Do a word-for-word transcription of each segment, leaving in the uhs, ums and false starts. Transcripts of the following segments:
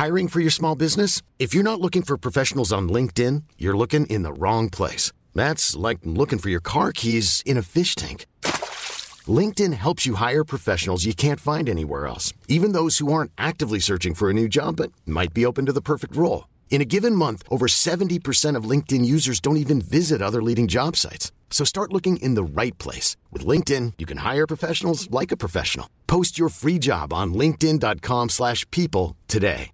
Hiring for your small business? If you're not looking for professionals on LinkedIn, you're looking in the wrong place. That's like looking for your car keys in a fish tank. LinkedIn helps you hire professionals you can't find anywhere else, even those who aren't actively searching for a new job but might be open to the perfect role. In a given month, over seventy percent of LinkedIn users don't even visit other leading job sites. So start looking in the right place. With LinkedIn, you can hire professionals like a professional. Post your free job on linkedin.com slash people today.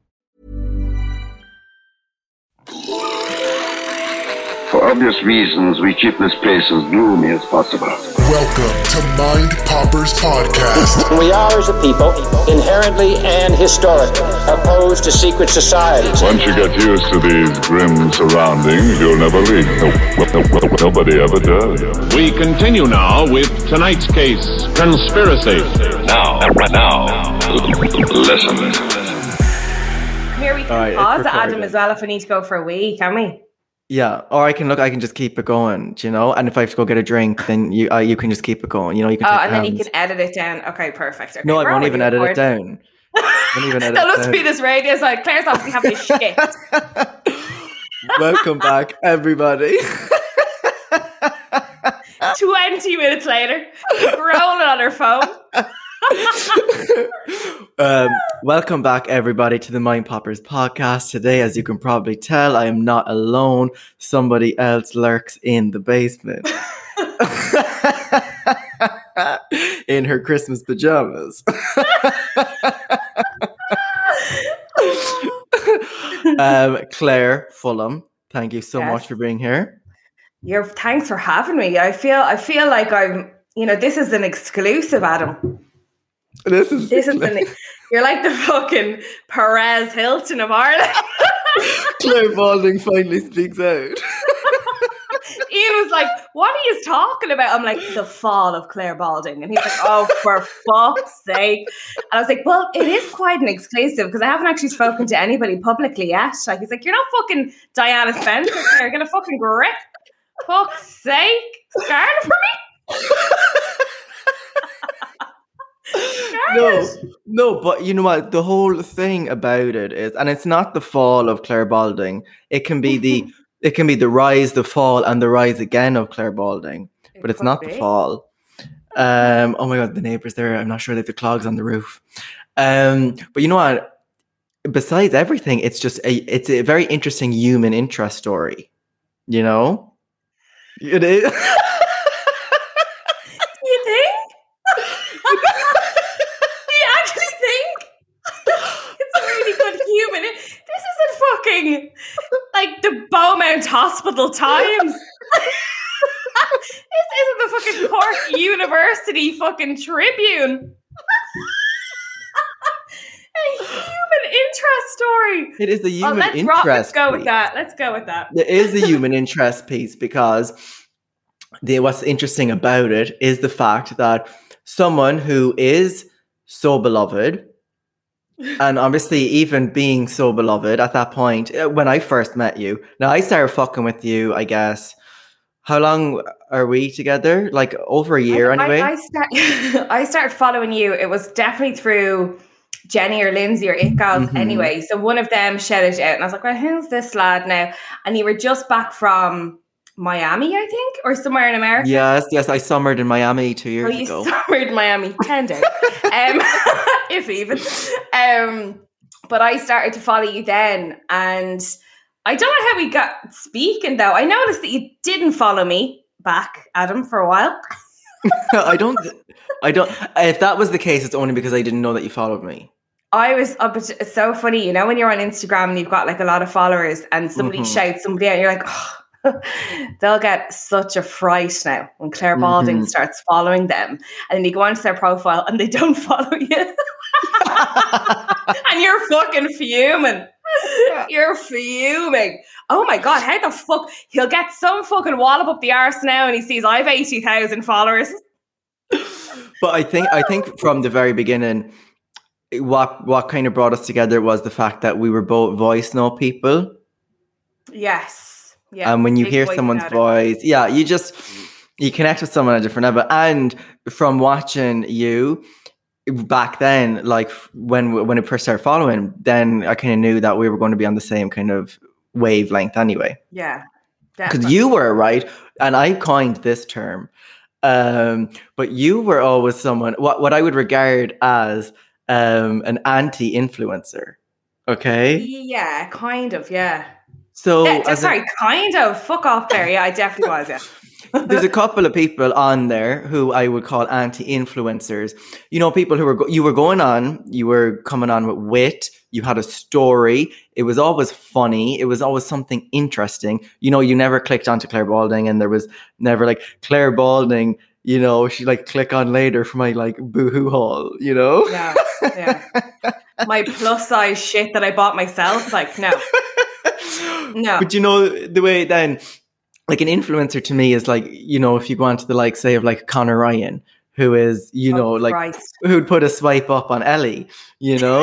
For obvious reasons, we keep this place as gloomy as possible. Welcome to Mind Poppers Podcast. We are, as a people, inherently and historically opposed to secret societies. Once you get used to these grim surroundings, you'll never leave. No, no, no, nobody ever does. We continue now with tonight's case, Conspiracy. Now, right now, listen. Here we can right, pause it, Adam, as well if we need to go for a wee, can we? Yeah, or I can look. I can just keep it going, you know. And if I have to go get a drink, then you uh, you can just keep it going. You know, you can. Oh, take and then hands. you can edit it down. Okay, perfect. Okay, no, I we're won't even edit record. it down. I won't even edit That it must down. be this radio side. Claire's not having a shit. Welcome back, everybody. Twenty minutes later, scrolling on her phone. um, welcome back, everybody, to the Mind Poppers Podcast. Today, as you can probably tell, I am not alone. Somebody else lurks in the basement. In her Christmas pajamas. um, Claire Fulham, thank you so Yes. much for being here. You're, thanks for having me. I feel I feel like I'm, you know, this is an exclusive, Adam. This is This is an, you're like the fucking Perez Hilton of Ireland. Claire Balding finally speaks out. Ian was like, what are you talking about? I'm like, the fall of Claire Balding. And he's like, oh, for fuck's sake. And I was like, well, it is quite an exclusive because I haven't actually spoken to anybody publicly yet. Like, he's like, you're not fucking Diana Spencer. You're going to fucking grip. Fuck's sake. Scarred for me? No, no, but you know what? The whole thing about it is, and it's not the fall of Claire Balding. It can be the, it can be the rise, the fall, and the rise again of Claire Balding. It But it's could not be. the fall. Um. Oh my God, the neighbours there. I'm not sure they have the clogs on the roof. Um. But you know what? Besides everything, it's just a, it's a very interesting human interest story. You know, it is. You think? Do you actually think? It's a really good human. This isn't fucking like the Beaumont Hospital Times. This isn't the fucking Cork University fucking Tribune. A human interest story. It is a Oh, human let's, interest. rock, let's go with piece. that. Let's go with that. There is a human interest piece because the what's interesting about it is the fact that someone who is so beloved, and obviously even being so beloved at that point, uh, when I first met you, now I started fucking with you, I guess. How long are we together? Like over a year I, anyway? I, I, start, I started following you. It was definitely through Jenny or Lindsay or It Gals Mhm. anyway. So one of them shouted out and I was like, well, who's this lad now? And you were just back from Miami, I think, or somewhere in America. Yes, yes, I summered in Miami two years Oh, you ago. summered in Miami ten days, um, if even. Um, but I started to follow you then, and I don't know how we got speaking though. I noticed that you didn't follow me back, Adam, for a while. I don't, I don't, if that was the case, it's only because I didn't know that you followed me. I was up. It's so funny, you know, when you're on Instagram and you've got like a lot of followers, and somebody Mhm. shouts somebody out, and you're like, oh, they'll get such a fright now when Claire Balding Mhm. starts following them, and then you go onto their profile and they don't follow you, and you're fucking fuming. You're fuming. Oh my God, how the fuck? He'll get some fucking wallop up the arse now and he sees I have eighty thousand followers. But I think, I think from the very beginning, what what kind of brought us together was the fact that we were both voice note people. Yes. Yeah. And when you big hear voice someone's about it. voice, yeah, you just, you connect with someone at a different level. And from watching you, back then, like when when I first started following, then I kind of knew that we were going to be on the same kind of wavelength anyway. Yeah. Because you were, right? And I coined this term. Um, but you were always someone, what, what I would regard as um, an anti-influencer. Okay? Yeah, kind of, yeah. So, yeah, as sorry, a, kind of. Fuck off there. Yeah, I definitely was, yeah. There's a couple of people on there who I would call anti-influencers. You know, people who were, go- you were going on, you were coming on with wit, you had a story, it was always funny, it was always something interesting. You know, you never clicked onto Claire Balding and there was never like, Claire Balding, you know, she like click on later for my like boohoo haul, you know? Yeah, yeah. My plus size shit that I bought myself, like, no. No. But you know, the way then... Like an influencer to me is like, you know, if you go on to the like, say of like Conor Ryan, who is, you oh, know, like Christ. who'd put a swipe up on Ellie, you know?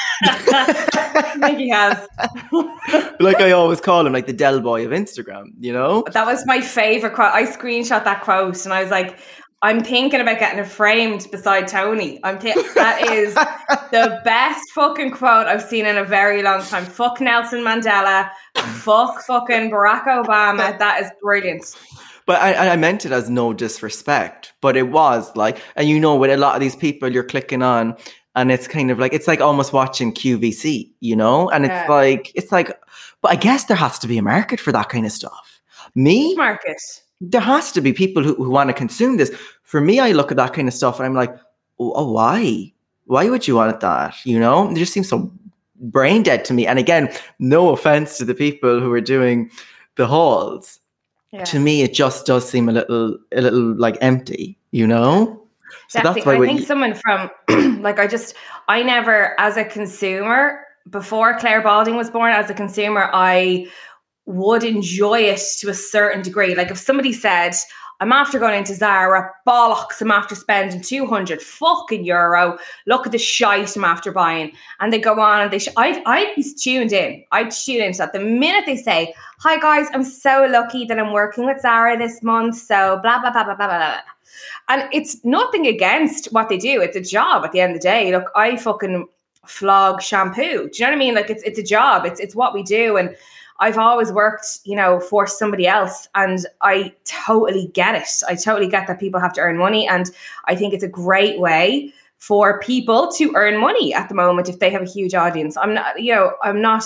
I think he has. Like I always call him like the Del Boy of Instagram, you know? That was my favorite quote. I screenshot that quote and I was like, I'm thinking about getting it framed beside Tony. I'm th- that is the best fucking quote I've seen in a very long time. Fuck Nelson Mandela. Fuck fucking Barack Obama. That is brilliant. But I, I meant it as no disrespect, but it was like, and you know, with a lot of these people you're clicking on and it's kind of like, it's like almost watching Q V C, you know? And it's yeah. like, it's like, but I guess there has to be a market for that kind of stuff. Me? Market. There has to be people who, who want to consume this. For me, I look at that kind of stuff and I'm like, oh, oh why? Why would you want that? You know, it just seems so brain dead to me. And again, no offense to the people who are doing the hauls. Yeah. To me, it just does seem a little, a little like empty, you know? So Definitely. that's why I we, think someone from, like, I just, I never, as a consumer, before Claire Balding was born, as a consumer, I would enjoy it to a certain degree. Like if somebody said, I'm after going into Zara, bollocks, I'm after spending two hundred fucking euro. Look at the shite I'm after buying. And they go on and they, sh- I'd, I'd be tuned in. I'd tune into that. The minute they say, hi guys, I'm so lucky that I'm working with Zara this month. So blah, blah, blah, blah, blah, blah, blah. And it's nothing against what they do. It's a job at the end of the day. Look, I fucking flog shampoo. Do you know what I mean? Like it's, it's a job. It's, it's what we do. And I've always worked, you know, for somebody else, and I totally get it. I totally get that people have to earn money, and I think it's a great way for people to earn money at the moment if they have a huge audience. I'm not, you know, I'm not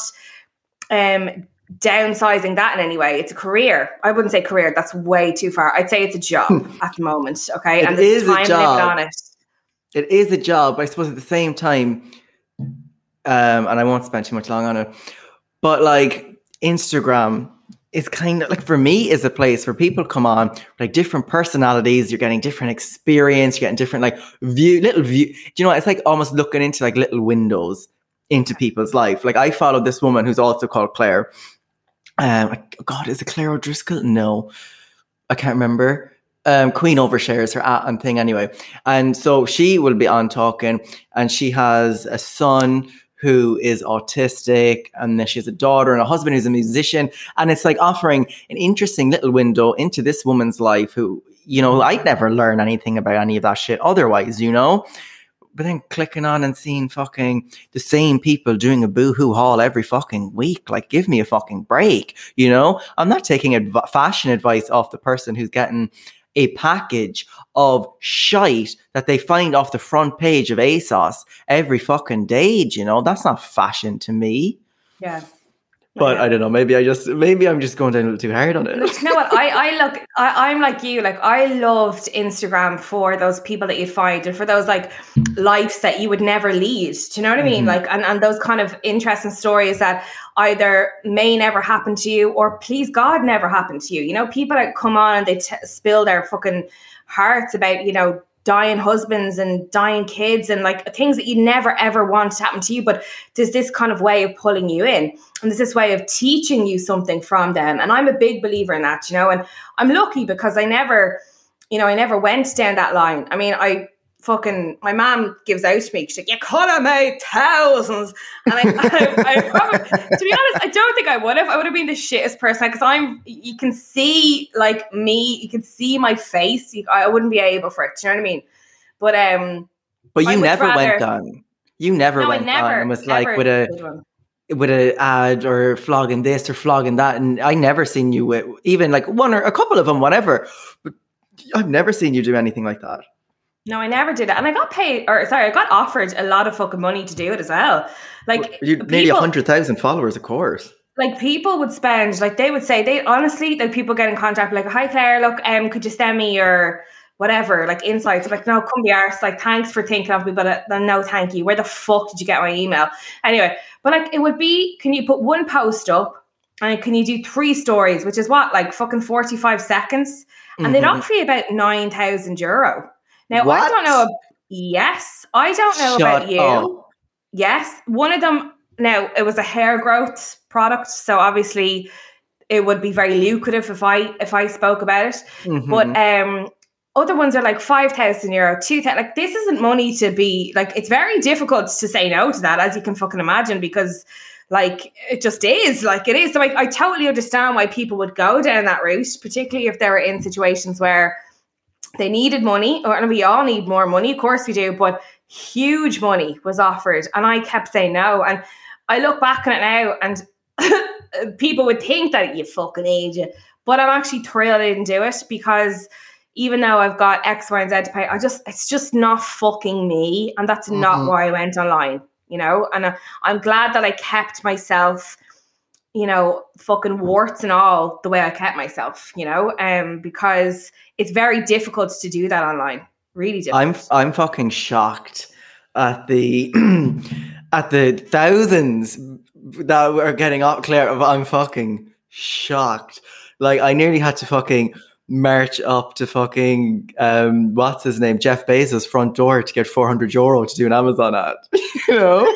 um, downsizing that in any way. It's a career. I wouldn't say career. That's way too far. I'd say it's a job at the moment. Okay, it and there's time lived on it. It is a job. I suppose at the same time, um, and I won't spend too much long on it, but like. Instagram is kind of like, for me, is a place where people come on like different personalities. You're getting different experience. You're getting different like view, little view. Do you know what? It's like almost looking into like little windows into people's life. Like I followed this woman who's also called Claire. Um, God, is it Claire O'Driscoll? No, I can't remember. Um, Queen overshares her at and thing anyway. And so she will be on talking, and she has a son who is autistic, and then she has a daughter and a husband who's a musician. And it's like offering an interesting little window into this woman's life who, you know, I'd never learn anything about any of that shit otherwise, you know? But then clicking on and seeing fucking the same people doing a boohoo haul every fucking week, like give me a fucking break, you know? I'm not taking adv- fashion advice off the person who's getting a package of shite that they find off the front page of ASOS every fucking day, you know? That's not fashion to me. Yeah. But yeah. I don't know, maybe I just, maybe I'm just going down a little too hard on it. Look, you know what? I, I look, I, I'm like you, like I loved Instagram for those people that you find and for those like lives that you would never lead. Do you know what I mean? Mm-hmm. Like, and, and those kind of interesting stories that either may never happen to you or please God never happen to you. You know, people that come on and they t- spill their fucking hearts about, you know, dying husbands and dying kids and like things that you never ever want to happen to you, but there's this kind of way of pulling you in and there's this way of teaching you something from them. And I'm a big believer in that, you know, and I'm lucky because I never, you know, I never went down that line. I mean, I fucking, my mom gives out to me, she's like, you could have made thousands. And I, I, I probably, to be honest, I don't think I would have. I would have been the shittest person because I'm, you can see like me, you can see my face. You, I wouldn't be able for it. Do you know what I mean? But um, But you I would never rather- went on. You never No, I went never, on and was like never with a did one. with a ad or flogging this or flogging that, and I never seen you with even like one or a couple of them, whatever. But I've never seen you do anything like that. No, I never did it. And I got paid, or sorry, I got offered a lot of fucking money to do it as well. Like, You nearly people- a hundred thousand followers, of course. like people would spend, like they would say, they honestly, like people get in contact, like, hi Claire, look, um, could you send me your whatever, like insights? I'm like, no, come be arse, like thanks for thinking of me, but uh, no thank you. Where the fuck did you get my email? Anyway, but like it would be, can you put one post up and can you do three stories, which is what, like fucking forty-five seconds? And Mm-hmm. they'd offer you about nine thousand euro. Now, I What? don't know, yes, I don't know Shut about you. up. Yes, one of them, now it was a hair growth product, so obviously it would be very lucrative if I if I spoke about it. Mhm. But um, other ones are like five thousand euro, two thousand. Like this isn't money to be like. It's very difficult to say no to that, as you can fucking imagine, because like it just is like it is. So I, I totally understand why people would go down that route, particularly if they were in situations where they needed money, or and we all need more money, of course we do, but huge money was offered and I kept saying no. And I look back on it now and people would think that you fucking idiot, but I'm actually thrilled I didn't do it, because even though I've got X, Y, and Z to pay, I just, it's just not fucking me. And that's mm-hmm. not why I went online, you know? And I, I'm glad that I kept myself, you know, fucking warts and all the way I kept myself, you know, um, because it's very difficult to do that online. Really difficult. I'm I'm fucking shocked at the at the thousands that are getting up, Claire. I'm fucking shocked. Like I nearly had to fucking march up to fucking um what's his name, Jeff Bezos' front door to get four hundred euro to do an Amazon ad. You know.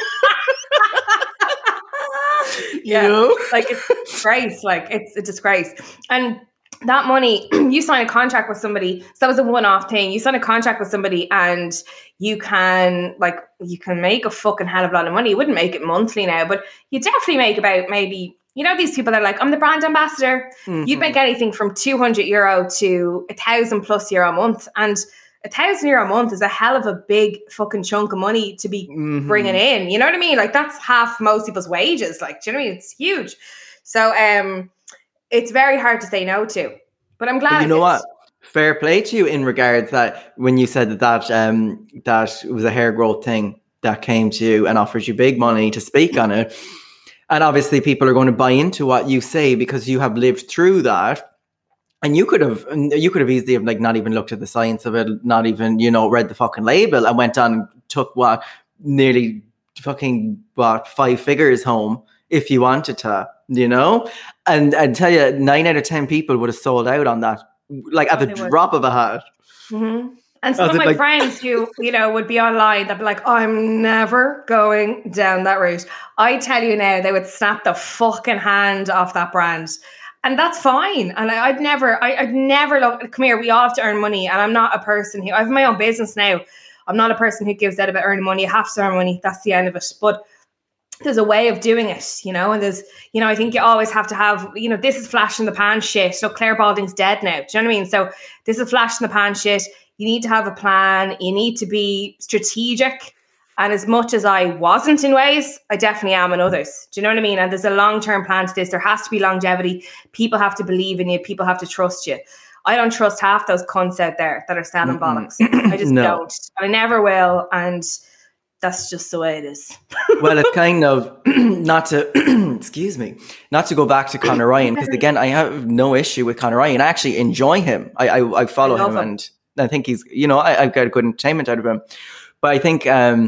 Yeah, you know? Like it's a disgrace. Like it's a disgrace. And that money, you sign a contract with somebody. So that was a one-off thing. You sign a contract with somebody, and you can like you can make a fucking hell of a lot of money. You wouldn't make it monthly now, but you definitely make about maybe, you know, these people that are like, I'm the brand ambassador. Mm-hmm. You'd make anything from two hundred euro to a thousand plus euro a month, and a thousand euro a month is a hell of a big fucking chunk of money to be mm-hmm. bringing in. You know what I mean? Like that's half most people's wages. Like, do you know what I mean? It's huge. So um, it's very hard to say no to. But I'm glad. But you I know did. what? Fair play to you in regards that when you said that that um that was a hair growth thing that came to you and offers you big money to speak on it, and obviously people are going to buy into what you say because you have lived through that. And you could have, you could have easily have like not even looked at the science of it, not even, you know, read the fucking label and went on and took what nearly fucking what five figures home if you wanted to, you know. And and tell you, nine out of ten people would have sold out on that, like at the They would. drop of a hat. Mm-hmm. And some As of in, my like- friends who, you know, would be online, they'd be like, I'm never going down that route. I tell you now, they would snap the fucking hand off that brand. And that's fine. And I, I'd never, I, I'd never look, come here, we all have to earn money. And I'm not a person who, I have my own business now. I'm not a person who gives out about earning money. You have to earn money. That's the end of it. But there's a way of doing it, you know, and there's, you know, I think you always have to have, you know, this is flash in the pan shit. So Claire Balding's dead now. Do you know what I mean? So this is flash in the pan shit. You need to have a plan. You need to be strategic. And as much as I wasn't in ways, I definitely am in others. Do you know what I mean? And there's a long-term plan to this. There has to be longevity. People have to believe in you. People have to trust you. I don't trust half those cunts out there that are selling bollocks. I just No. don't. I never will. And that's just the way it is. Well, it's kind of not to, excuse me, not to go back to Conor Ryan, because again, I have no issue with Conor Ryan. I actually enjoy him. I I, I follow I him, love him. and I think he's, you know, I, I've got a good entertainment out of him. But I think um,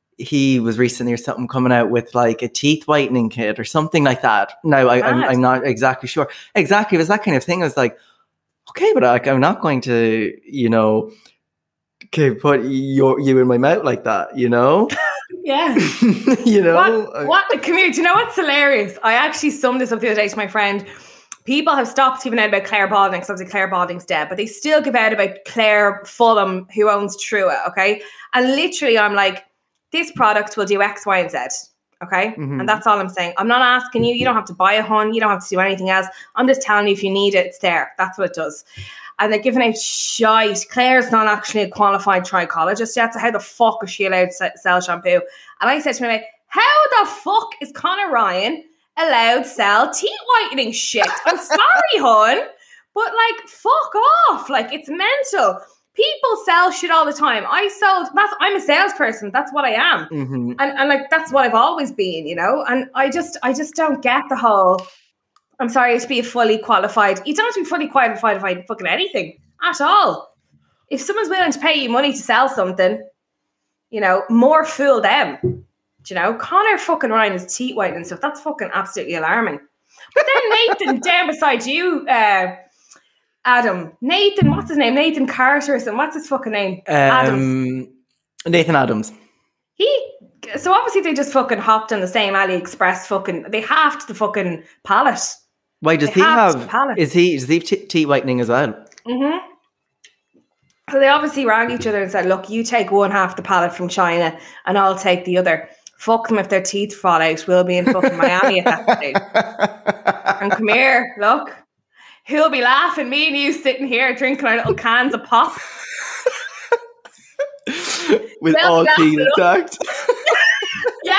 he was recently or something coming out with like a teeth whitening kit or something like that. Now, I, I'm, Mad. I'm not exactly sure. Exactly. It was that kind of thing. I was like, okay, but like, I'm not going to, you know, okay, put your, you in my mouth like that, you know? Yeah. you know? What, what, come here, do you know what's hilarious? I actually summed this up the other day to my friend. People have stopped giving out about Claire Balding, because obviously Claire Balding's dead, but they still give out about Claire Fulham, who owns Trua, okay? And literally I'm like, this product will do X, Y, and Z. Okay. Mm-hmm. And that's all I'm saying. I'm not asking you. You don't have to buy a hun. You don't have to do anything else. I'm just telling you, if you need it, it's there. That's what it does. And they're giving out shite. Claire's not actually a qualified trichologist yet. So how the fuck is she allowed to sell shampoo? And I said to my mate, how the fuck is Conor Ryan allowed to sell teeth whitening shit? I'm sorry, hun. But like, fuck off. Like, it's mental. People sell shit all the time. I sold, that's, I'm a salesperson. That's what I am. Mm-hmm. And, and like, that's what I've always been, you know? And I just, I just don't get the whole, I'm sorry to be fully qualified. You don't have to be fully qualified by fucking anything at all. If someone's willing to pay you money to sell something, you know, more fool them. Do you know? Conor fucking Ryan is teeth whitening stuff. That's fucking absolutely alarming. But then Nathan down beside you, uh, Adam. Nathan, what's his name? Nathan Carter. And what's his fucking name? Um, Adams. Nathan Adams. He, so obviously they just fucking hopped on the same AliExpress fucking, they halved the fucking pallet. Why does They he halved the have, pallet. is he, does he have t- teeth whitening as well? Mm-hmm. So they obviously rang each other and said, look, you take one half the pallet from China and I'll take the other. Fuck them if their teeth fall out. We'll be in fucking Miami at that stage. And come here, look. Who'll be laughing? Me and you sitting here drinking our little cans of pop. With Well, all yeah, teeth look. intact. Yeah.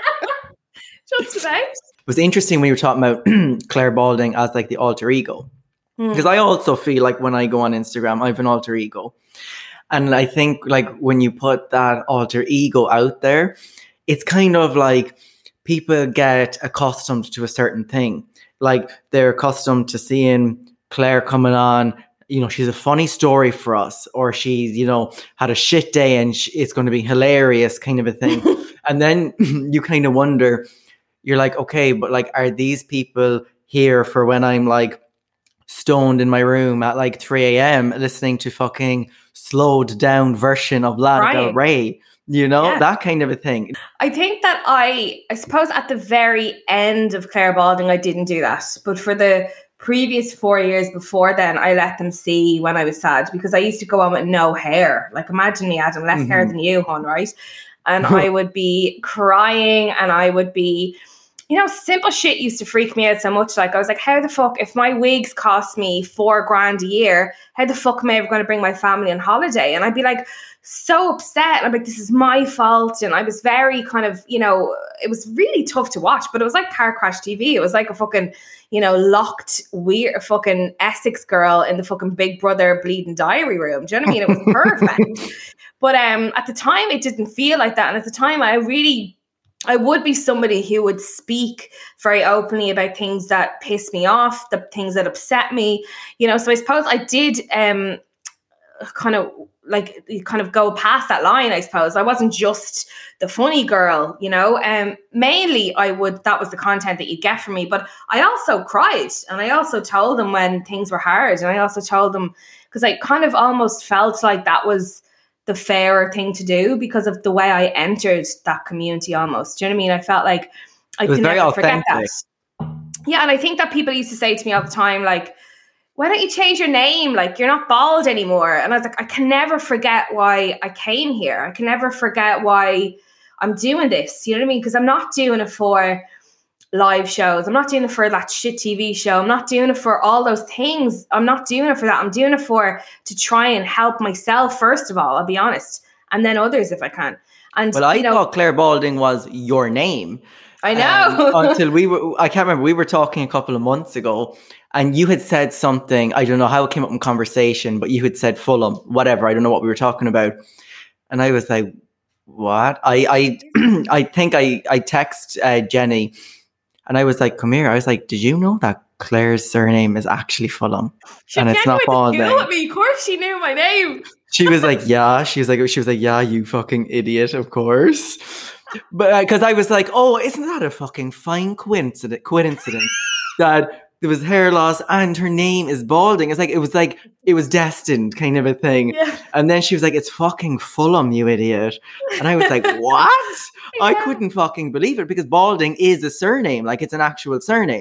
Just about. It was interesting when you were talking about Claire Balding as like the alter ego. Because I also feel like when I go on Instagram, I have an alter ego. And I think like when you put that alter ego out there, it's kind of like people get accustomed to a certain thing. Like they're accustomed to seeing Claire coming on, you know, she's a funny story for us, or she's, you know, had a shit day and sh- it's going to be hilarious kind of a thing. And then you kind of wonder, you're like, okay, but like, are these people here for when I'm like stoned in my room at like three a.m. listening to fucking slowed down version of Lana Right. Del Rey, you know, Yeah. that kind of a thing. I think that I, I suppose at the very end of Claire Balding, I didn't do that. But for the previous four years before then, I let them see when I was sad, because I used to go on with no hair. Like, imagine me, Adam, less Mm-hmm. hair than you, hon, right? And I would be crying and I would be, you know, simple shit used to freak me out so much. Like, I was like, how the fuck, if my wigs cost me four grand a year, how the fuck am I ever going to bring my family on holiday? And I'd be like, so upset. And I'm like, this is my fault. And I was very kind of, you know, it was really tough to watch, but it was like car crash T V. It was like a fucking, you know, locked, weird fucking Essex girl in the fucking Big Brother bleeding diary room. Do you know what I mean? It was perfect. But um, at the time, it didn't feel like that. And at the time, I really, I would be somebody who would speak very openly about things that piss me off, the things that upset me, you know. So I suppose I did um, kind of like kind of go past that line, I suppose. I wasn't just the funny girl, you know. Um, mainly, I would, that was the content that you get from me. But I also cried, and I also told them when things were hard. And I also told them, because I kind of almost felt like that was the fairer thing to do because of the way I entered that community almost. Do you know what I mean? I felt like I It was could very never forget authentic. that. Yeah, and I think that people used to say to me all the time, like, why don't you change your name? Like, you're not bald anymore. And I was like, I can never forget why I came here. I can never forget why I'm doing this. You know what I mean? Because I'm not doing it for live shows. I'm not doing it for that shit T V show. I'm not doing it for all those things. I'm not doing it for that. I'm doing it for to try and help myself, first of all, I'll be honest, and then others if I can. And Well, I you know, thought Claire Balding was your name. I know. Um, until we were, I can't remember, we were talking a couple of months ago and you had said something, I don't know how it came up in conversation, but you had said Fulham, whatever, I don't know what we were talking about. And I was like, what? I I, I think I, I text uh, Jenny and I was like, come here. I was like, did you know that Claire's surname is actually Fulham? she and it's can't not Balding. Balding. Me. Of course she knew my name. She was like, yeah. She was like, she was like, yeah, you fucking idiot, of course. But because uh, I was like, oh, isn't that a fucking fine coincidence? Coincidence that there was hair loss and her name is Balding. It's like it was like it was destined, kind of a thing. Yeah. And then she was like, "It's fucking Fulham, you idiot." And I was like, "What?" I Yeah. couldn't fucking believe it because Balding is a surname, like it's an actual surname.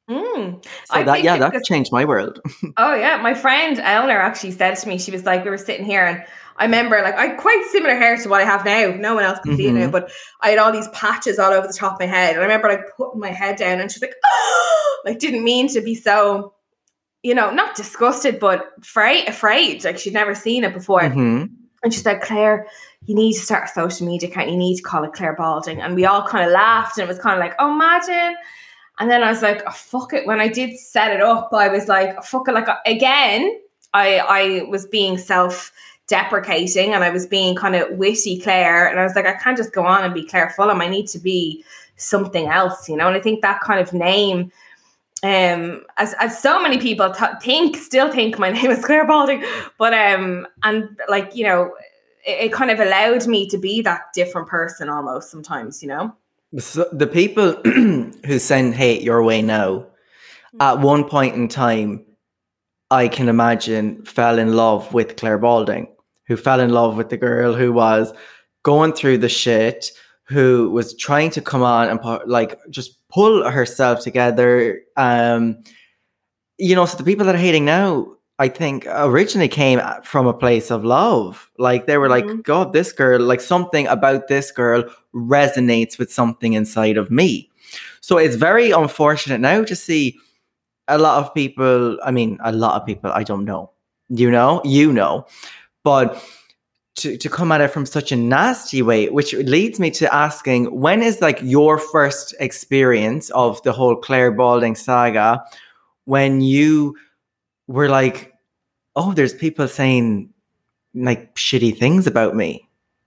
Mm. So I that, think yeah, it that because- changed my world. Oh yeah, my friend Eleanor actually said to me, she was like, we were sitting here and I remember like I had quite similar hair to what I have now. No one else can see it now, Mhm. but I had all these patches all over the top of my head. And I remember like putting my head down and she's like, oh, like didn't mean to be so, you know, not disgusted, but afraid, afraid. Like she'd never seen it before. Mhm. And she said, Claire, you need to start a social media account. You need to call it Claire Balding. And we all kind of laughed and it was kind of like, oh, imagine. And then I was like, oh, fuck it. When I did set it up, I was like, oh, fuck it. Like, again, I, I was being self-deprecating and I was being kind of witty Claire. And I was like, I can't just go on and be Claire Fulham. I need to be something else, you know? And I think that kind of name, um, as, as so many people th- think, still think my name is Claire Balding. But, um, and like, you know, it, it kind of allowed me to be that different person almost sometimes, you know? So the people who send hate your way now, at one point in time, I can imagine fell in love with Claire Balding, who fell in love with the girl who was going through the shit, who was trying to come on and put, like just pull herself together. Um, you know, so the people that are hating now, I think originally came from a place of love. Like they were Mhm. like, God, this girl, like something about this girl resonates with something inside of me. So it's very unfortunate now to see a lot of people, I mean, a lot of people, I don't know, you know, you know, but to, to come at it from such a nasty way, which leads me to asking, when is like your first experience of the whole Claire Balding saga, when you were like, oh, there's people saying like shitty things about me?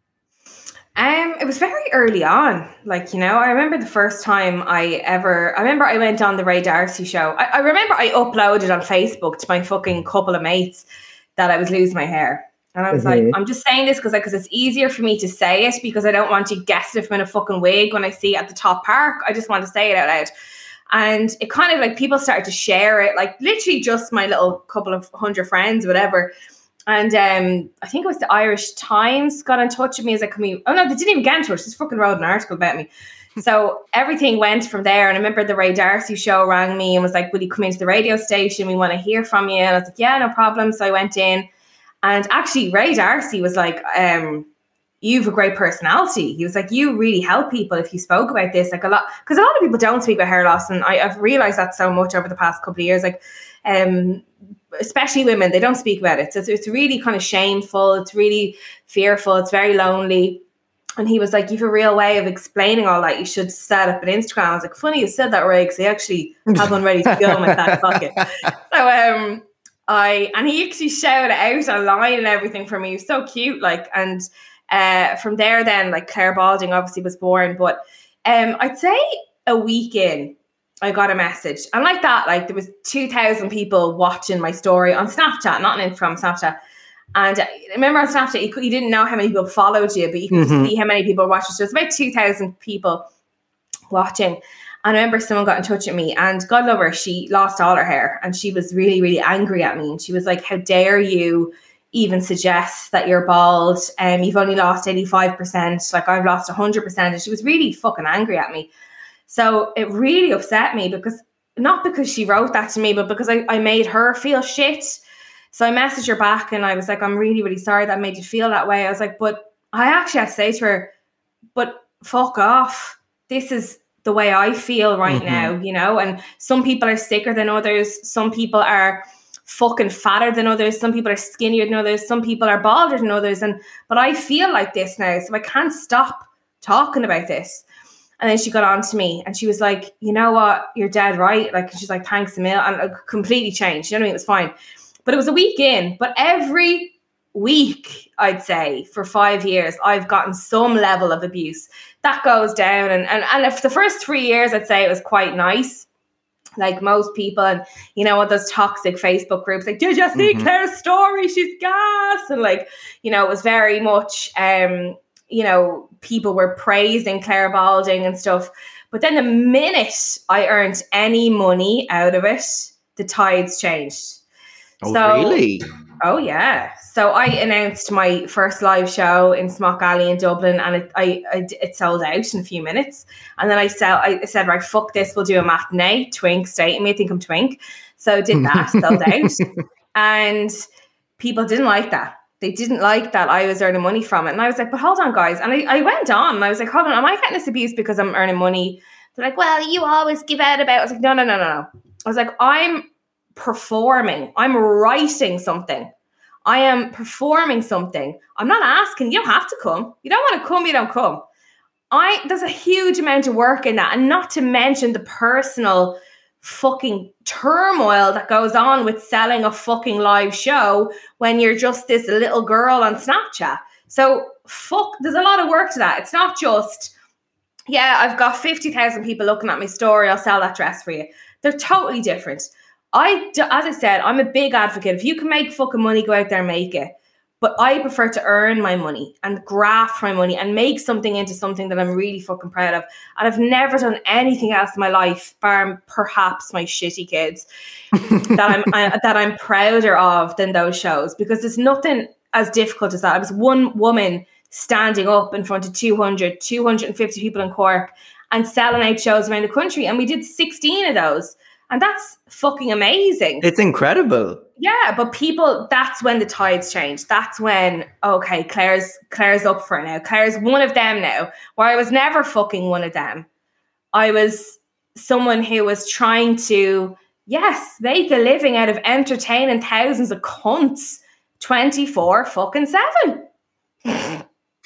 Um, it was very early on. Like, you know, I remember the first time I ever, I remember I went on the Ray Darcy show. I, I remember I uploaded on Facebook to my fucking couple of mates that I was losing my hair. And I was Mhm. like, I'm just saying this because because it's easier for me to say it because I don't want you guessing if I'm in a fucking wig when I see it at the top park. I just want to say it out loud. And it kind of like people started to share it, like literally just my little couple of hundred friends, whatever. And um, I think it was the Irish Times got in touch with me as I come in. Oh no, they didn't even get in touch. They just fucking wrote an article about me. So everything went from there. And I remember the Ray Darcy show rang me and was like, will you come into the radio station? We want to hear from you. And I was like, yeah, no problem. So I went in. And actually Ray Darcy was like, um, you have a great personality. He was like, you really help people if you spoke about this. Like a lot, because a lot of people don't speak about hair loss. And I, I've realized that so much over the past couple of years. Like, um, especially women, they don't speak about it. So it's, it's really kind of shameful. It's really fearful. It's very lonely. And he was like, you have a real way of explaining all that. You should set up an Instagram. I was like, funny you said that, Ray, because I actually have one ready to go in my back pocket. So um, I, and he actually shouted out online and everything for me. He was so cute. Like, and uh, from there then, like Claire Balding obviously was born. But um, I'd say a week in, I got a message. And like that, like there was two thousand people watching my story on Snapchat, not on Instagram, Snapchat. And uh, remember on Snapchat, you, could, you didn't know how many people followed you, but you could Mhm. see how many people watched. So it's about two thousand people watching. And I remember someone got in touch with me and God love her, she lost all her hair. And she was really, really angry at me. And she was like, how dare you even suggest that you're bald? And um, you've only lost eighty-five percent. Like I've lost one hundred percent. And she was really fucking angry at me. So it really upset me because, not because she wrote that to me, but because I, I made her feel shit. So I messaged her back and I was like, I'm really, really sorry that made you feel that way. I was like, but I actually had to say to her, but fuck off. This is the way I feel right Mhm. now, you know? And some people are sicker than others. Some people are fucking fatter than others. Some people are skinnier than others. Some people are balder than others. And but I feel like this now, so I can't stop talking about this. And then she got on to me and she was like, you know what? You're dead right. Like, she's like, thanks a mil. And it completely changed. You know what I mean? It was fine. But it was a week in. But every week, I'd say, for five years, I've gotten some level of abuse. That goes down. And, and, and if the first three years, I'd say it was quite nice. Like most people. And, you know, what those toxic Facebook groups, like, did you see Mhm. Claire's story? She's gas. And like, you know, it was very much... um. you know, people were praising Claire Balding and stuff. But then the minute I earned any money out of it, the tides changed. Oh, So- really? Oh yeah. So I announced my first live show in Smock Alley in Dublin, and it I, I it sold out in a few minutes. And then I sell I said, right, fuck this, we'll do a matinee. Twink, state me, think I'm Twink. So I did that, sold out, and people didn't like that. They didn't like that I was earning money from it. And I was like, but hold on, guys. And I, I went on and I was like, hold on, am I getting this abuse because I'm earning money? They're like, well, you always give out about it. I was like, no, no, no, no, no. I was like, I'm performing. I'm writing something. I am performing something. I'm not asking. You don't have to come. You don't want to come, you don't come. I there's a huge amount of work in that. And not to mention the personal fucking turmoil that goes on with selling a fucking live show when you're just this little girl on Snapchat. So fuck, there's a lot of work to that. It's not just, yeah, I've got fifty thousand people looking at my story, I'll sell that dress for you. They're totally different. I, as I said, I'm a big advocate. If you can make fucking money, go out there and make it. But I prefer to earn my money and graft my money and make something into something that I'm really fucking proud of. And I've never done anything else in my life, bar perhaps my shitty kids, that I'm I, that I'm prouder of than those shows, because there's nothing as difficult as that. I was one woman standing up in front of two hundred, two hundred fifty people in Cork and selling out shows around the country. And we did sixteen of those. And that's fucking amazing. It's incredible. Yeah, but people, that's when the tides change. That's when, okay, Claire's Claire's up for it now. Claire's one of them now, where I was never fucking one of them. I was someone who was trying to, yes, make a living out of entertaining thousands of cunts twenty-four fucking seven.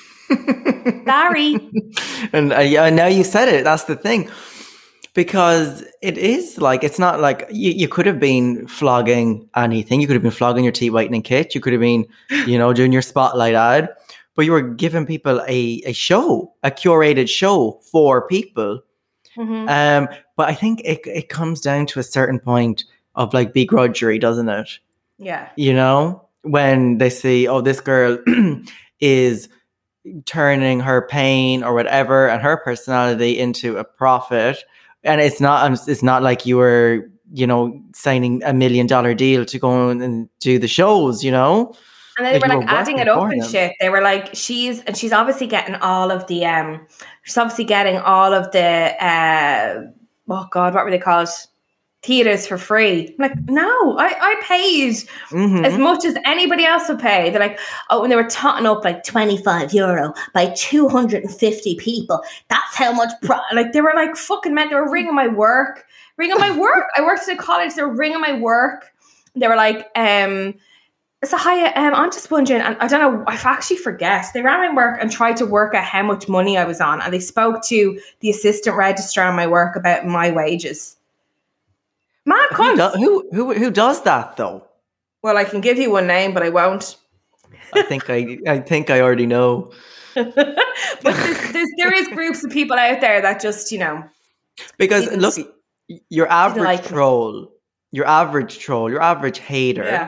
Sorry. And uh, yeah, now you said it. That's the thing. Because it is like, it's not like you, you could have been flogging anything. You could have been flogging your teeth whitening kit. You could have been, you know, doing your spotlight ad. But you were giving people a, a show, a curated show for people. Mm-hmm. Um, but I think it, it comes down to a certain point of like begrudgery, doesn't it? Yeah. You know, when they see, oh, this girl is turning her pain or whatever and her personality into a profit. And it's not, it's not like you were, you know, signing a million dollar deal to go and do the shows, you know? And they Like, were you like were adding it working up for and them. shit. They were like, she's, and she's obviously getting all of the, um, she's obviously getting all of the, uh, oh God, what were they called? Theaters for free. I'm like, no, I, I paid Mhm. as much as anybody else would pay. They're like, oh, and they were totting up like twenty-five euro by two hundred fifty people. That's how much, pro-. like, they were like fucking men. They were ringing my work, ringing my work. I worked at a college. They were ringing my work. They were like, um, so hi, um, I'm just wondering, and I don't know, I actually forget. They ran my work and tried to work out how much money I was on. And they spoke to the assistant registrar on my work about my wages. Mad Who, cunts. do, who, who, who does that though? Well, I can give you one name, but I won't. I think I, I think I already know. But there's, there's, there is groups of people out there that just, you know. Because Didn't- look, your average like me. troll, your average troll, your average hater, Yeah.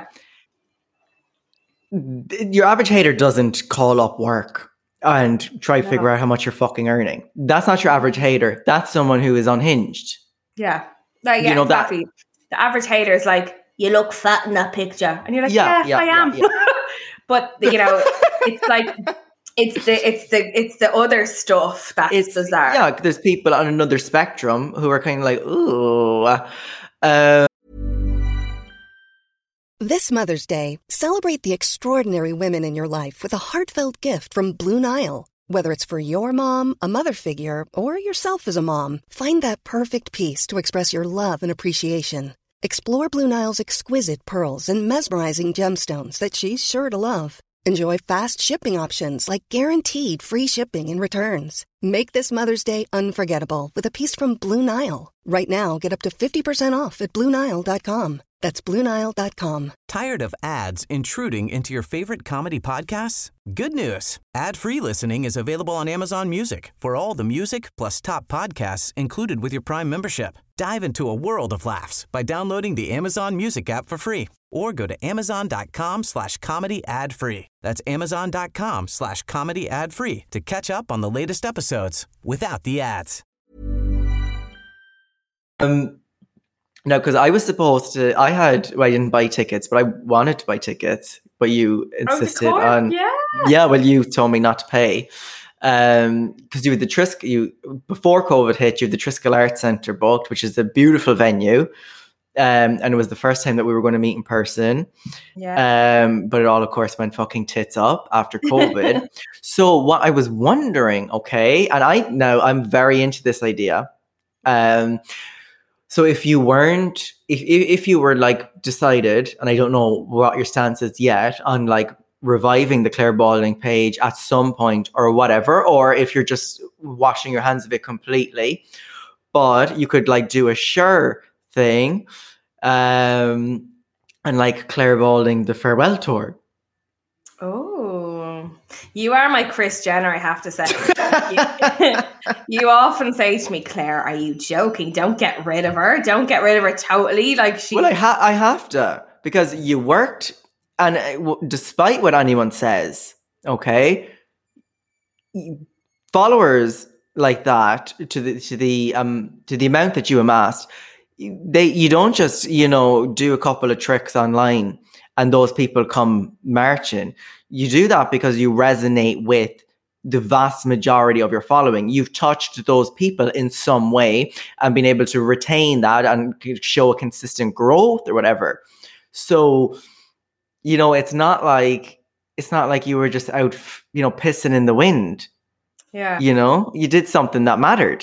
your average hater doesn't call up work and try to No. figure out how much you're fucking earning. That's not your average hater. That's someone who is unhinged. Yeah. Like, yeah, You know that- exactly. The average hater is like, you look fat in that picture. And you're like, yeah, Yeah, yeah, I am. yeah, But, you know, it's like, it's the, it's the, it's the other stuff that's It's bizarre. yeah. There's people on another spectrum who are kind of like, ooh. Uh, This Mother's Day, celebrate the extraordinary women in your life with a heartfelt gift from Blue Nile. Whether it's for your mom, a mother figure, or yourself as a mom, find that perfect piece to express your love and appreciation. Explore Blue Nile's exquisite pearls and mesmerizing gemstones that she's sure to love. Enjoy fast shipping options like guaranteed free shipping and returns. Make this Mother's Day unforgettable with a piece from Blue Nile. Right now, get up to fifty percent off at Blue Nile dot com. That's Blue Nile dot com. Tired of ads intruding into your favorite comedy podcasts? Good news. Ad-free listening is available on Amazon Music for all the music plus top podcasts included with your Prime membership. Dive into a world of laughs by downloading the Amazon Music app for free or go to amazon.com slash comedy ad free. That's amazon.com slash comedy ad free to catch up on the latest episodes without the ads. um, No, because I was supposed to, I had, well, I didn't buy tickets, but I wanted to buy tickets, but you insisted course, on, yeah. yeah, well, you told me not to pay. Um, because you had the Triskel, you, before COVID hit, you had the Triskel Arts Centre booked, which is a beautiful venue. Um, and it was the first time that we were going to meet in person. Yeah. Um, but it all, of course, went fucking tits up after COVID. So what I was wondering, okay, and I now I'm very into this idea. Um, so if you weren't, if, if if you were like decided, and I don't know what your stance is yet on like reviving the Claire Balding page at some point or whatever, or if you're just washing your hands of it completely, but you could like do a sure thing, um, and like Claire Balding the farewell tour. Oh, you are my Kris Jenner, I have to say. you, you often say to me, Claire, are you joking? Don't get rid of her. Don't get rid of her totally. Like she. Well, I ha- I have to, because you worked, and uh, w- despite what anyone says, okay, followers like that to the to the um to the amount that you amassed, they you don't just, you know, do a couple of tricks online and those people come marching. You do that because you resonate with the vast majority of your following. You've touched those people in some way and been able to retain that and show a consistent growth or whatever. So, you know, it's not like it's not like you were just out, you know, pissing in the wind. Yeah. You know, you did something that mattered.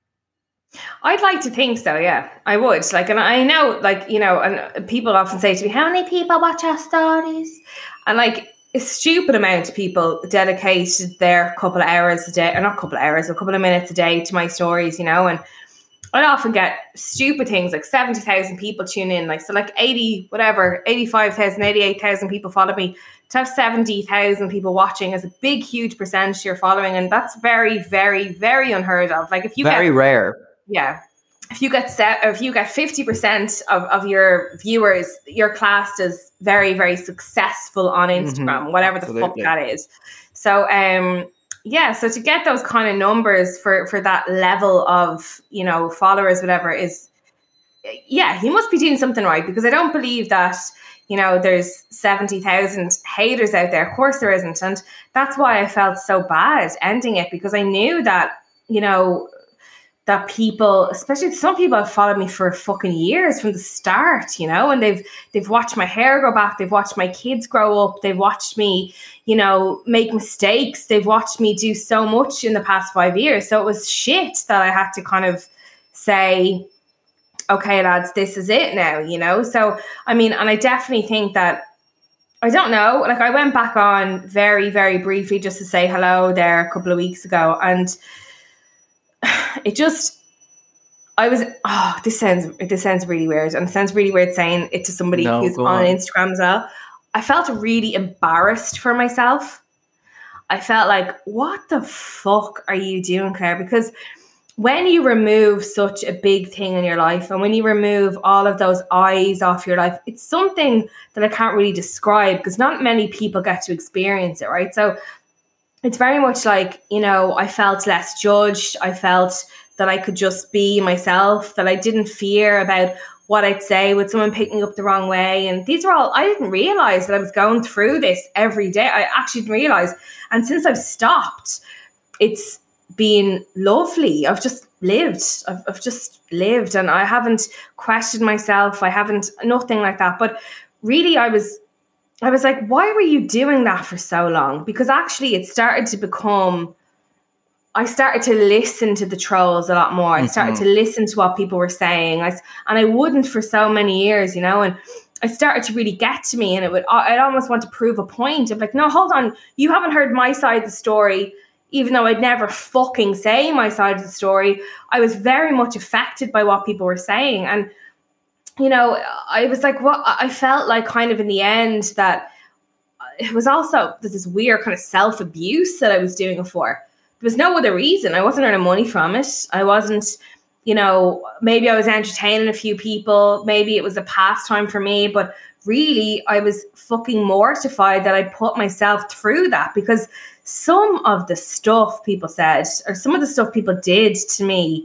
I'd like to think so, yeah. I would. Like, and I know, like, you know, and people often say to me, how many people watch our stories? And like, a stupid amount of people dedicate their couple of hours a day, or not couple of hours, a couple of minutes a day to my stories, you know, and I often get stupid things like seventy thousand people tune in, like, so like eighty, whatever, eighty-five thousand, eighty-eight thousand people follow me. To have seventy thousand people watching is a big, huge percentage you're following. And that's very, very, very unheard of. Like if you Very get, rare. Yeah. If you get set, if you get fifty percent of, of your viewers, you're classed as very, very successful on Instagram, mm-hmm. whatever the Absolutely. fuck that is. So, um, yeah, so to get those kind of numbers for, for that level of, you know, followers, whatever, is, yeah, he must be doing something right, because I don't believe that, you know, there's seventy thousand haters out there. Of course there isn't. And that's why I felt so bad ending it, because I knew that, you know, that people, especially some people have followed me for fucking years from the start, you know, and they've they've watched my hair grow back, they've watched my kids grow up, they've watched me, you know, make mistakes, they've watched me do so much in the past five years. So it was shit that I had to kind of say, okay, lads, this is it now, you know? So, I mean, and I definitely think that, I don't know, like I went back on very, very briefly just to say hello there a couple of weeks ago, and it just, I was, oh, this sounds, this sounds really weird. And it sounds really weird saying it to somebody no, who's on, on Instagram as well. I felt really embarrassed for myself. I felt like, what the fuck are you doing, Claire? Because when you remove such a big thing in your life, and when you remove all of those eyes off your life, it's something that I can't really describe, because not many people get to experience it, right? So it's very much like, you know, I felt less judged. I felt that I could just be myself, that I didn't fear about what I'd say with someone picking up the wrong way. And these are all, I didn't realize that I was going through this every day. I actually didn't realize. And since I've stopped, it's been lovely. I've just lived. I've, I've just lived, and I haven't questioned myself. I haven't, nothing like that. But really, I was I was like, why were you doing that for so long? Because actually it started to become, I started to listen to the trolls a lot more. I started mm-hmm. to listen to what people were saying. I, and I wouldn't for so many years, you know, and I started to really get to me, and it would, I'd almost want to prove a point. I'm like, no, hold on. You haven't heard my side of the story, even though I'd never fucking say my side of the story. I was very much affected by what people were saying. And you know, I was like, what? I felt like kind of in the end that it was also this weird kind of self-abuse that I was doing it for. There was no other reason. I wasn't earning money from it. I wasn't, you know, maybe I was entertaining a few people. Maybe it was a pastime for me. But really, I was fucking mortified that I put myself through that, because some of the stuff people said, or some of the stuff people did to me,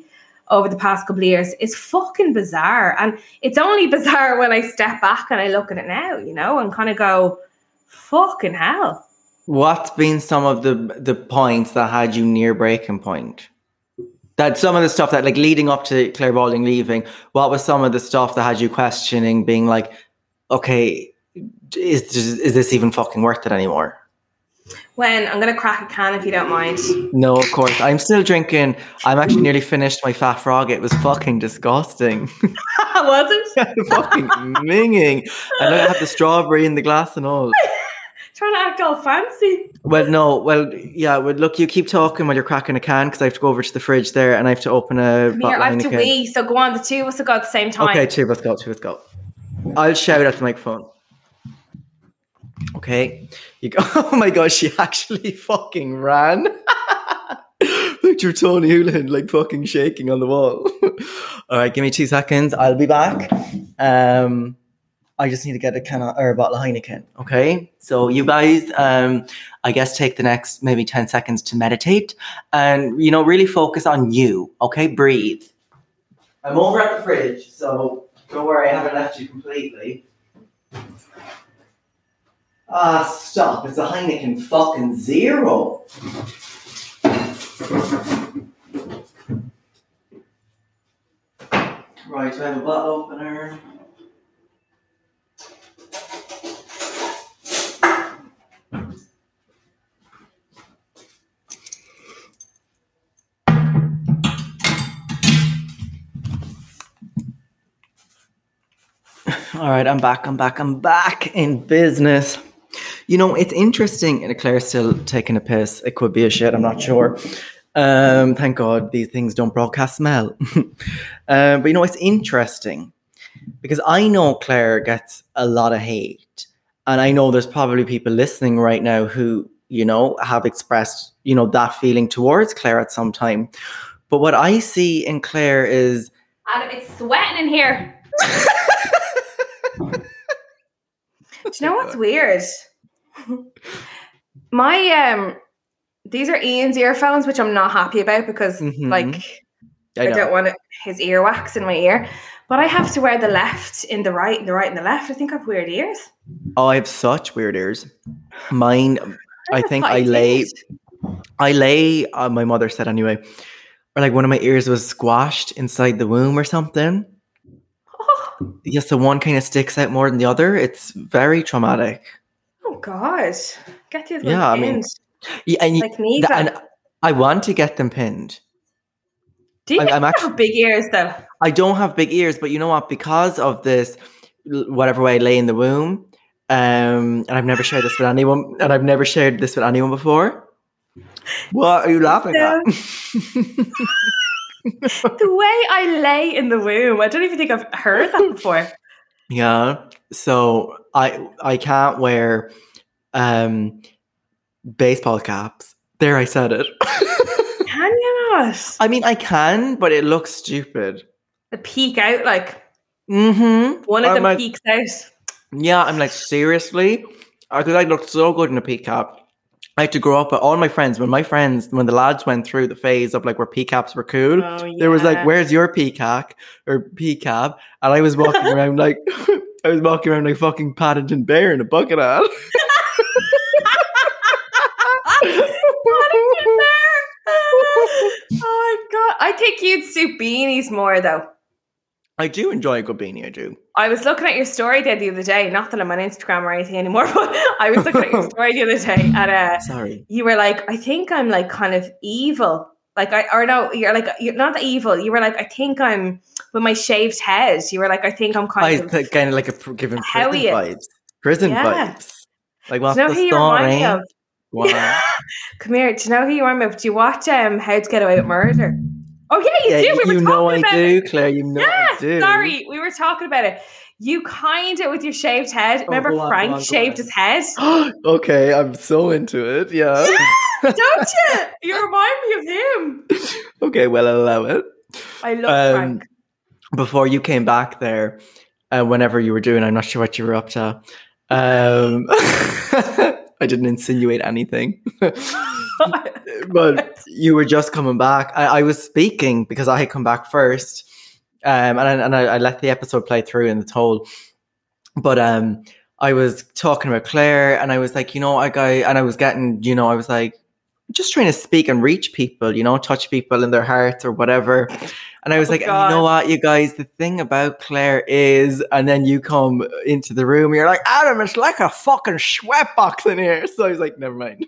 over the past couple of years is fucking bizarre. And it's only bizarre when I step back and I look at it now, you know, and kind of go, fucking hell. What's been some of the the points that had you near breaking point? That some of the stuff that, like, leading up to Claire Balding leaving, what was some of the stuff that had you questioning, being like, okay, is is this even fucking worth it anymore? When I'm going to crack a can if you don't mind. No, of course. I'm still drinking. I'm actually nearly finished my Fat Frog. It was fucking disgusting. Was it? Fucking minging. And I had the strawberry in the glass and all. Trying to act all fancy. Well, no. Well, yeah. Well, look, you keep talking while you're cracking a can because I have to go over to the fridge there and I have to open a Come here, I have to wee. So go on. The two of us will go at the same time. Okay, two of us go. Two of us go. I'll shout at the microphone. Okay. You go. Oh my gosh, she actually fucking ran. Picture Tony Houlihan like fucking shaking on the wall. All right, give me two seconds. I'll be back. Um, I just need to get a can of, or a bottle of Heineken. Okay. So you guys, um, I guess take the next maybe ten seconds to meditate and, you know, really focus on you. Okay. Breathe. I'm over at the fridge, so don't worry, I haven't left you completely. Ah, stop. It's a Heineken fucking zero. Right, so I have a bottle opener. All right, I'm back, I'm back, I'm back in business. You know, it's interesting, and Claire's still taking a piss. It could be a shit, I'm not sure. Um, thank God these things don't broadcast smell. uh, but, you know, it's interesting because I know Claire gets a lot of hate. And I know there's probably people listening right now who, you know, have expressed, you know, that feeling towards Claire at some time. But what I see in Claire is... Adam, it's sweating in here. Do you know what's weird? My um these are Ian's earphones, which I'm not happy about because mm-hmm. like I, I don't want it, his earwax in my ear. But I have to wear the left in the right and the right in the left. I think I have weird ears. Oh, I have such weird ears. Mine, I, I think I lay I lay uh, my mother said anyway, or like one of my ears was squashed inside the womb or something. Oh. Yes, the one kind of sticks out more than the other. It's very traumatic. Oh God! Get these yeah, pinned. I mean, yeah, and, like me, th- and I want to get them pinned. Do you I, I'm actually, have big ears though? I don't have big ears, but you know what? Because of this, whatever way I lay in the womb, um, and I've never shared this with anyone, and I've never shared this with anyone before. What are you laughing yeah. at? The way I lay in the womb, I don't even think I've heard that before. Yeah, so I I can't wear um, baseball caps. There, I said it. Can you not? I mean, I can, but it looks stupid. The peek out, like mm-hmm. one of I'm them like, peeks out. Yeah, I'm like, seriously? Because I looked so good in a peak cap. I had to grow up with all my friends. When my friends, when the lads went through the phase of like where P caps were cool, oh, yeah. there was like, where's your peacock or P cap? And I was walking around like, I was walking around like fucking Paddington Bear in a bucket hat. Paddington Bear. Oh my God. I think you'd suit beanies more though. I do enjoy a good beanie, I do. I was looking at your story there the other day, not that I'm on Instagram or anything anymore, but I was looking at your story the other day and uh, Sorry. You were like, I think I'm like kind of evil. Like I, or no, you're like, you're not evil. You were like, I think I'm, with my shaved head, you were like, I think I'm kind I of. I kind of like a giving prison you? vibes. Prison yeah. vibes. Like what's do you know the who you remind story? me of? Wow. Come here, do you know who you remind me of? Do you watch um, How to Get Away with Murder? Oh yeah, you yeah, do. We you were know talking I about do, it. Claire. You know yeah, I do. Sorry, we were talking about it. You kind it with your shaved head. Remember oh, on, Frank on, shaved his head? Okay, I'm so into it. Yeah. yeah don't you? You remind me of him. Okay, well, I'll allow it. I love um, Frank. Before you came back there, uh, whenever you were doing, I'm not sure what you were up to. Um, I didn't insinuate anything. But you were just coming back. I, I was speaking because I had come back first, um, and I, and I, I let the episode play through in the toll. But um, I was talking about Claire, and I was like, you know, I got, and I was getting, you know, I was like, just trying to speak and reach people, you know, touch people in their hearts or whatever. And I was oh like, God. You know what, you guys, the thing about Claire is, and then you come into the room, you're like, Adam, it's like a fucking sweatbox in here. So I was like, never mind.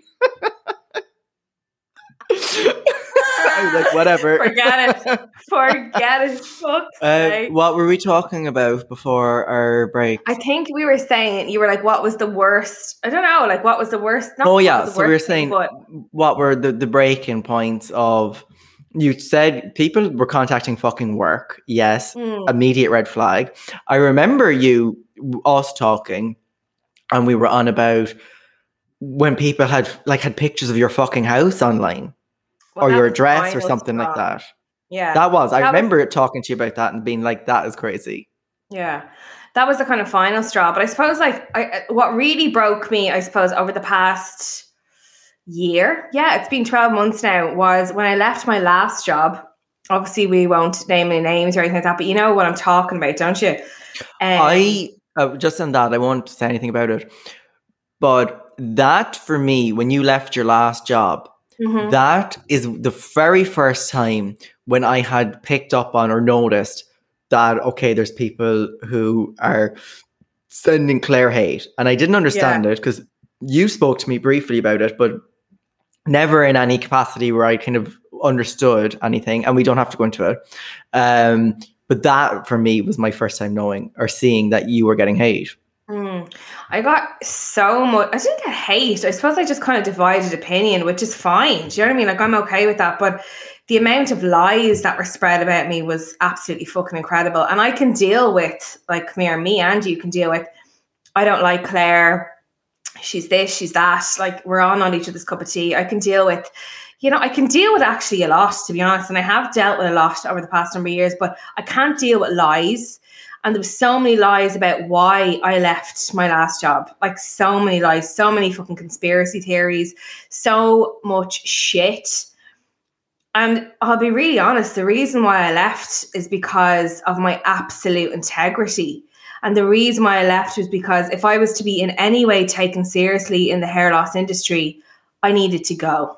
I was like, whatever. Forget it. Forget it. Fuck's uh, sake. What were we talking about before our break? I think we were saying, you were like, what was the worst? I don't know, like, what was the worst? Not oh, yeah. So we were saying, thing, but... what were the, the breaking points of, you said people were contacting fucking work. Yes. Mm. Immediate red flag. I remember you, us talking, and we were on about when people had, like, had pictures of your fucking house online. Well, or your address or something like that. Yeah. That was. I that remember was, talking to you about that and being like, that is crazy. Yeah. That was the kind of final straw. But I suppose like I, what really broke me, I suppose, over the past year, yeah, it's been twelve months now, was when I left my last job. Obviously, we won't name any names or anything like that, but you know what I'm talking about, don't you? Um, I, uh, just on that, I won't say anything about it. But that for me, when you left your last job, mm-hmm. that is the very first time when I had picked up on or noticed that, okay, there's people who are sending Claire hate. And I didn't understand yeah. it because you spoke to me briefly about it, but never in any capacity where I kind of understood anything. And we don't have to go into it. Um, but that for me was my first time knowing or seeing that you were getting hate. Mm. I got so much. I didn't get hate. I suppose I just kind of divided opinion, which is fine. Do you know what I mean? Like, I'm okay with that. But the amount of lies that were spread about me was absolutely fucking incredible. And I can deal with, like, come here, me and you can deal with, I don't like Claire. She's this, she's that. Like, we're all not each other's cup of tea. I can deal with, you know, I can deal with actually a lot, to be honest. And I have dealt with a lot over the past number of years, but I can't deal with lies. And there was so many lies about why I left my last job. Like, so many lies, so many fucking conspiracy theories, so much shit. And I'll be really honest, the reason why I left is because of my absolute integrity. And the reason why I left was because if I was to be in any way taken seriously in the hair loss industry, I needed to go.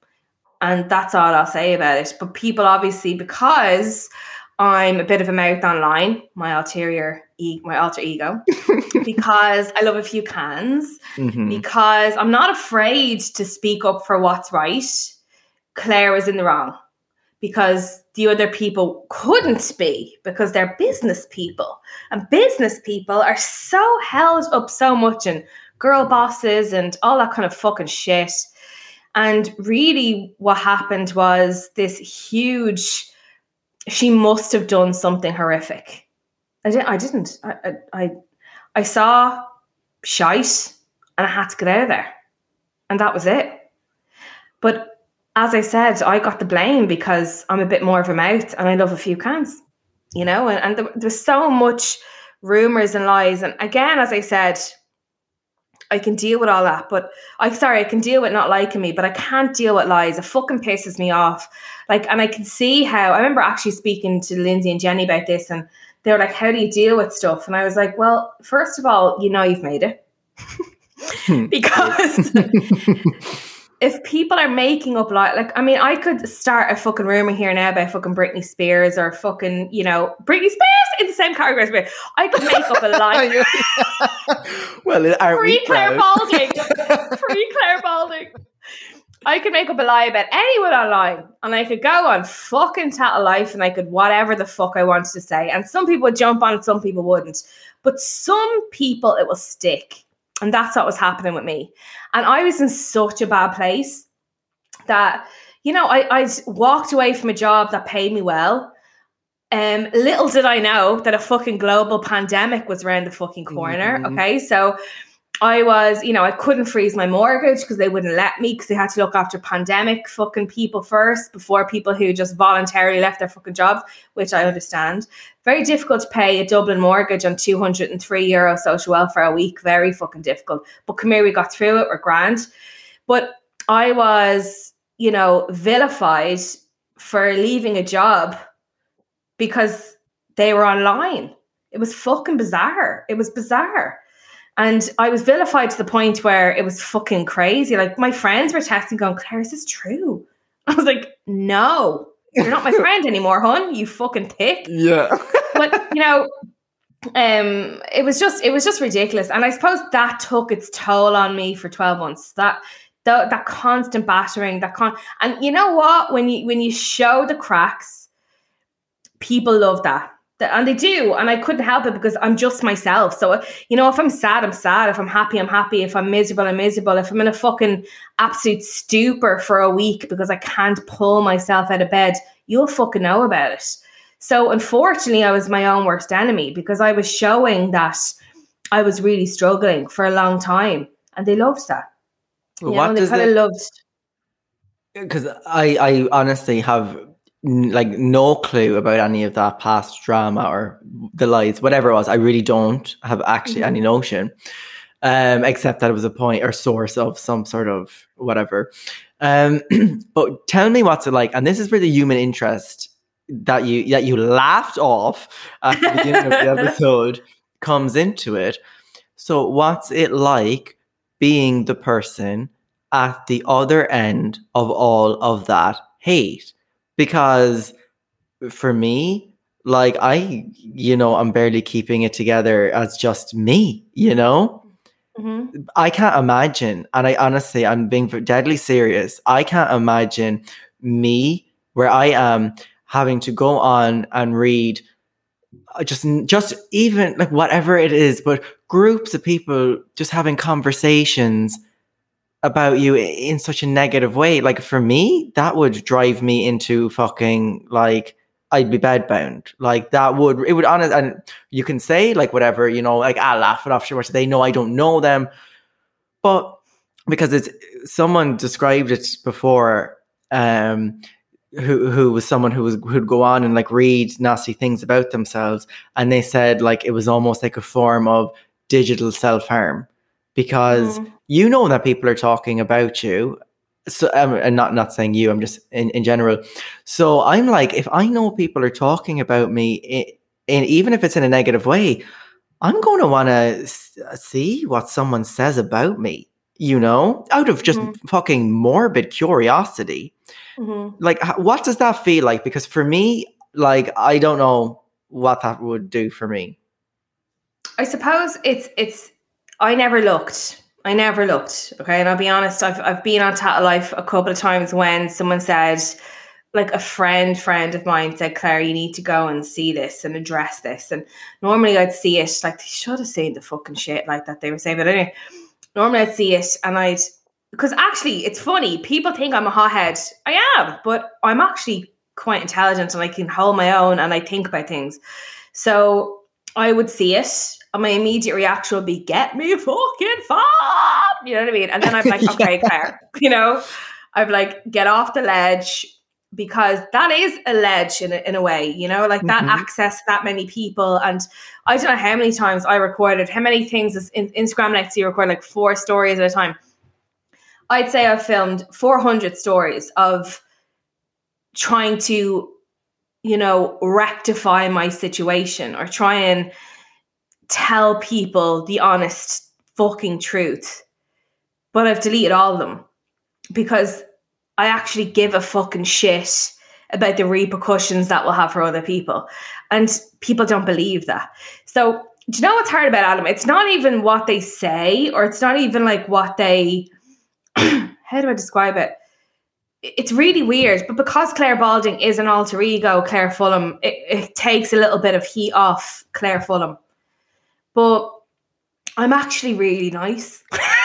And that's all I'll say about it. But people obviously, because I'm a bit of a mouth online, my ulterior, e- my alter ego, because I love a few cans, mm-hmm. because I'm not afraid to speak up for what's right. Claire was in the wrong because the other people couldn't be, because they're business people, and business people are so held up so much in girl bosses and all that kind of fucking shit. And really what happened was this huge, she must have done something horrific. I didn't. I didn't. I, I, I saw shite and I had to get out of there. And that was it. But as I said, I got the blame because I'm a bit more of a mouth and I love a few cans, you know, and, and there, there's so much rumors and lies. And again, as I said, I can deal with all that, but I sorry, I can deal with not liking me, but I can't deal with lies. It fucking pisses me off. Like, and I can see how, I remember actually speaking to Lindsay and Jenny about this, and they were like, how do you deal with stuff? And I was like, well, first of all, you know, you've made it. Because if people are making up lies, like, I mean, I could start a fucking rumor here now about fucking Britney Spears or fucking, you know, Britney Spears in the same category as me. I could make up a lie. Well, are Free Claire Balding. Free Claire Balding. I could make up a lie about anyone online, and I could go on fucking Tattle Life, and I could whatever the fuck I wanted to say. And some people would jump on it, some people wouldn't. But some people, it will stick. And that's what was happening with me. And I was in such a bad place that, you know, I I walked away from a job that paid me well. Um, little did I know that a fucking global pandemic was around the fucking corner. Mm-hmm. Okay, so I was, you know, I couldn't freeze my mortgage because they wouldn't let me, because they had to look after pandemic fucking people first before people who just voluntarily left their fucking jobs, which I understand. Very difficult to pay a Dublin mortgage on two hundred three euro social welfare a week. Very fucking difficult. But come here, we got through it. We're grand. But I was, you know, vilified for leaving a job because they were online. It was fucking bizarre. It was bizarre. And I was vilified to the point where it was fucking crazy. Like, my friends were texting going, Claire, is this true? I was like, no, you're not my friend anymore, hun. You fucking thick. Yeah. But, you know, um, it was just, it was just ridiculous. And I suppose that took its toll on me for twelve months. That, that, that constant battering, that con, and you know what? When you, when you show the cracks, people love that. And they do, and I couldn't help it because I'm just myself. So, you know, if I'm sad, I'm sad. If I'm happy, I'm happy. If I'm miserable, I'm miserable. If I'm in a fucking absolute stupor for a week because I can't pull myself out of bed, you'll fucking know about it. So, unfortunately, I was my own worst enemy because I was showing that I was really struggling for a long time, and they loved that. Well, you what know, they does kind of it- loved. Because I, I honestly have n- like no clue about any of that past drama or the lies, whatever it was. I really don't have actually Mm-hmm. any notion, um, except that it was a point or source of some sort of whatever. Um, but tell me what's it like, and this is where the human interest that you that you laughed off at the beginning of the episode comes into it. So, what's it like being the person at the other end of all of that hate? Because for me, like I, you know, I'm barely keeping it together as just me, you know? Mm-hmm. I can't imagine, and I honestly, I'm being deadly serious. I can't imagine me where I am having to go on and read just, just even like whatever it is, but groups of people just having conversations about you in such a negative way. Like for me, that would drive me into fucking like I'd be bedbound. Like that would it would honest and you can say like whatever, you know, like I'll laugh it off sure they know I don't know them. But because it's someone described it before, um who who was someone who was who'd go on and like read nasty things about themselves, and they said like it was almost like a form of digital self-harm. Because mm. you know that people are talking about you. So um, and not not saying you, I'm just in, in general. So I'm like, if I know people are talking about me, and even if it's in a negative way, I'm going to want to s- see what someone says about me, you know, out of just mm-hmm. fucking morbid curiosity. Mm-hmm. Like, what does that feel like? Because for me, like, I don't know what that would do for me. I suppose it's it's. I never looked. I never looked. Okay. And I'll be honest, I've I've been on Tattle Life a couple of times when someone said, like a friend, friend of mine said, Claire, you need to go and see this and address this. And normally I'd see it, like they should have seen the fucking shit like that they were saying. But anyway, normally I'd see it and I'd, because actually it's funny. People think I'm a hothead. I am, but I'm actually quite intelligent and I can hold my own and I think about things. So I would see it. And my immediate reaction would be, get me fucking far. You know what I mean? And then I'm like, okay, yeah. Claire, you know, I'd like, get off the ledge, because that is a ledge in a, in a way, you know, like that mm-hmm. access to that many people. And I don't know how many times I recorded, how many things in Instagram Next you record like four stories at a time. I'd say I've filmed four hundred stories of trying to, you know, rectify my situation or try and tell people the honest fucking truth. But I've deleted all of them because I actually give a fucking shit about the repercussions that will have for other people. And people don't believe that. So do you know what's hard about Adam? It's not even what they say, or it's not even like what they, how do I describe it? It's really weird, but because Claire Balding is an alter ego, Claire Fulham, it, it takes a little bit of heat off Claire Fulham. But I'm actually really nice.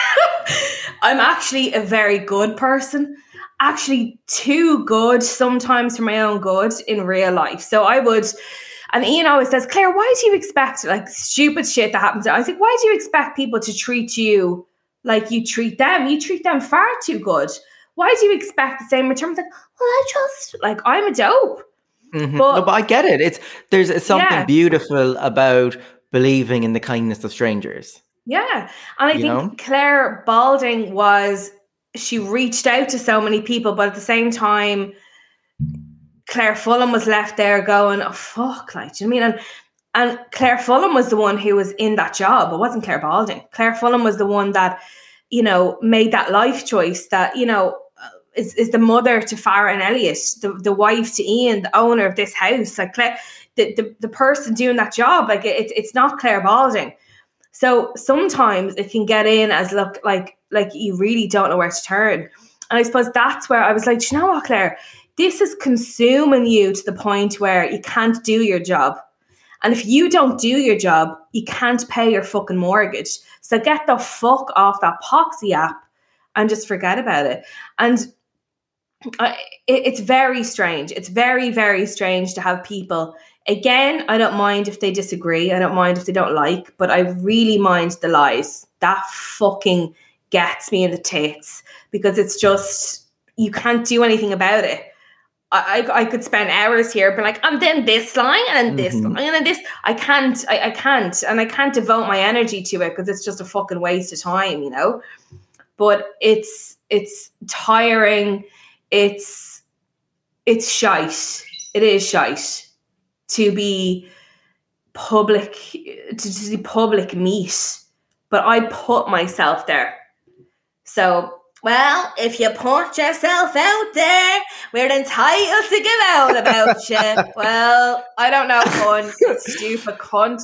I'm actually a very good person. Actually too good sometimes for my own good in real life. So I would, and Ian always says, Claire, why do you expect like stupid shit that happens? I was like, why do you expect people to treat you like you treat them? You treat them far too good. Why do you expect the same return? I was like, well, I just, like, I'm a dope. Mm-hmm. But, no, but I get it. It's There's something yeah. beautiful about believing in the kindness of strangers. Yeah. And I you think know? Claire Balding was she reached out to so many people, but at the same time, Claire Fulham was left there going, oh, fuck, like, do you know what I mean? And, and Claire Fulham was the one who was in that job. It wasn't Claire Balding. Claire Fulham was the one that, you know, made that life choice that, you know, is, is the mother to Farah and Elliot, the, the wife to Ian, the owner of this house. Like, Claire, the, the, the person doing that job, like, it, it's not Claire Balding. So sometimes it can get in as look like like you really don't know where to turn. And I suppose that's where I was like, you know what, Claire? This is consuming you to the point where you can't do your job. And if you don't do your job, you can't pay your fucking mortgage. So get the fuck off that Poxy app and just forget about it. And I, it, it's very strange. It's very, very strange to have people. Again, I don't mind if they disagree. I don't mind if they don't like, but I really mind the lies. That fucking gets me in the tits because it's just, you can't do anything about it. I, I, I could spend hours here being like, and then this line and then this mm-hmm. line and then this. I can't, I, I can't. And I can't devote my energy to it because it's just a fucking waste of time, you know? But it's, it's tiring. It's, it's shite. It is shite. To be public, to, to be public meat, but I put myself there. So, well, if you put yourself out there, we're entitled to give out about you. Well, I don't know, cunt, stupid cunt.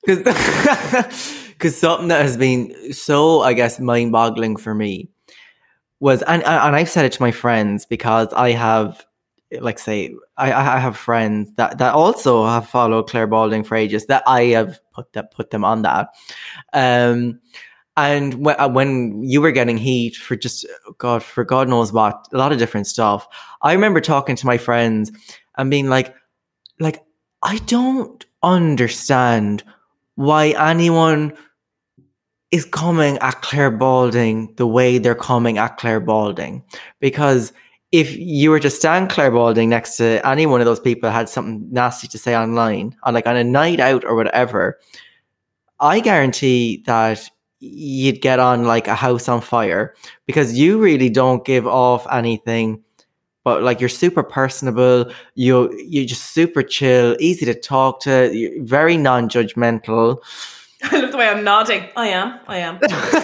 Because something that has been so, I guess, mind-boggling for me was, and and I've said it to my friends because I have. Like say, I, I have friends that, that also have followed Claire Balding for ages that I have put that put them on that. Um, and when, when you were getting heat for just God for God knows what, a lot of different stuff. I remember talking to my friends and being like, like I don't understand why anyone is coming at Claire Balding the way they're coming at Claire Balding, because if you were to stand Claire Balding next to any one of those people that had something nasty to say online, on like on a night out or whatever, I guarantee that you'd get on like a house on fire because you really don't give off anything, but like you're super personable, you you're just super chill, easy to talk to, you're very non-judgmental. I love the way I'm nodding. I am. I am.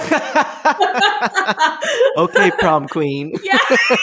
Okay, prom queen. Yeah.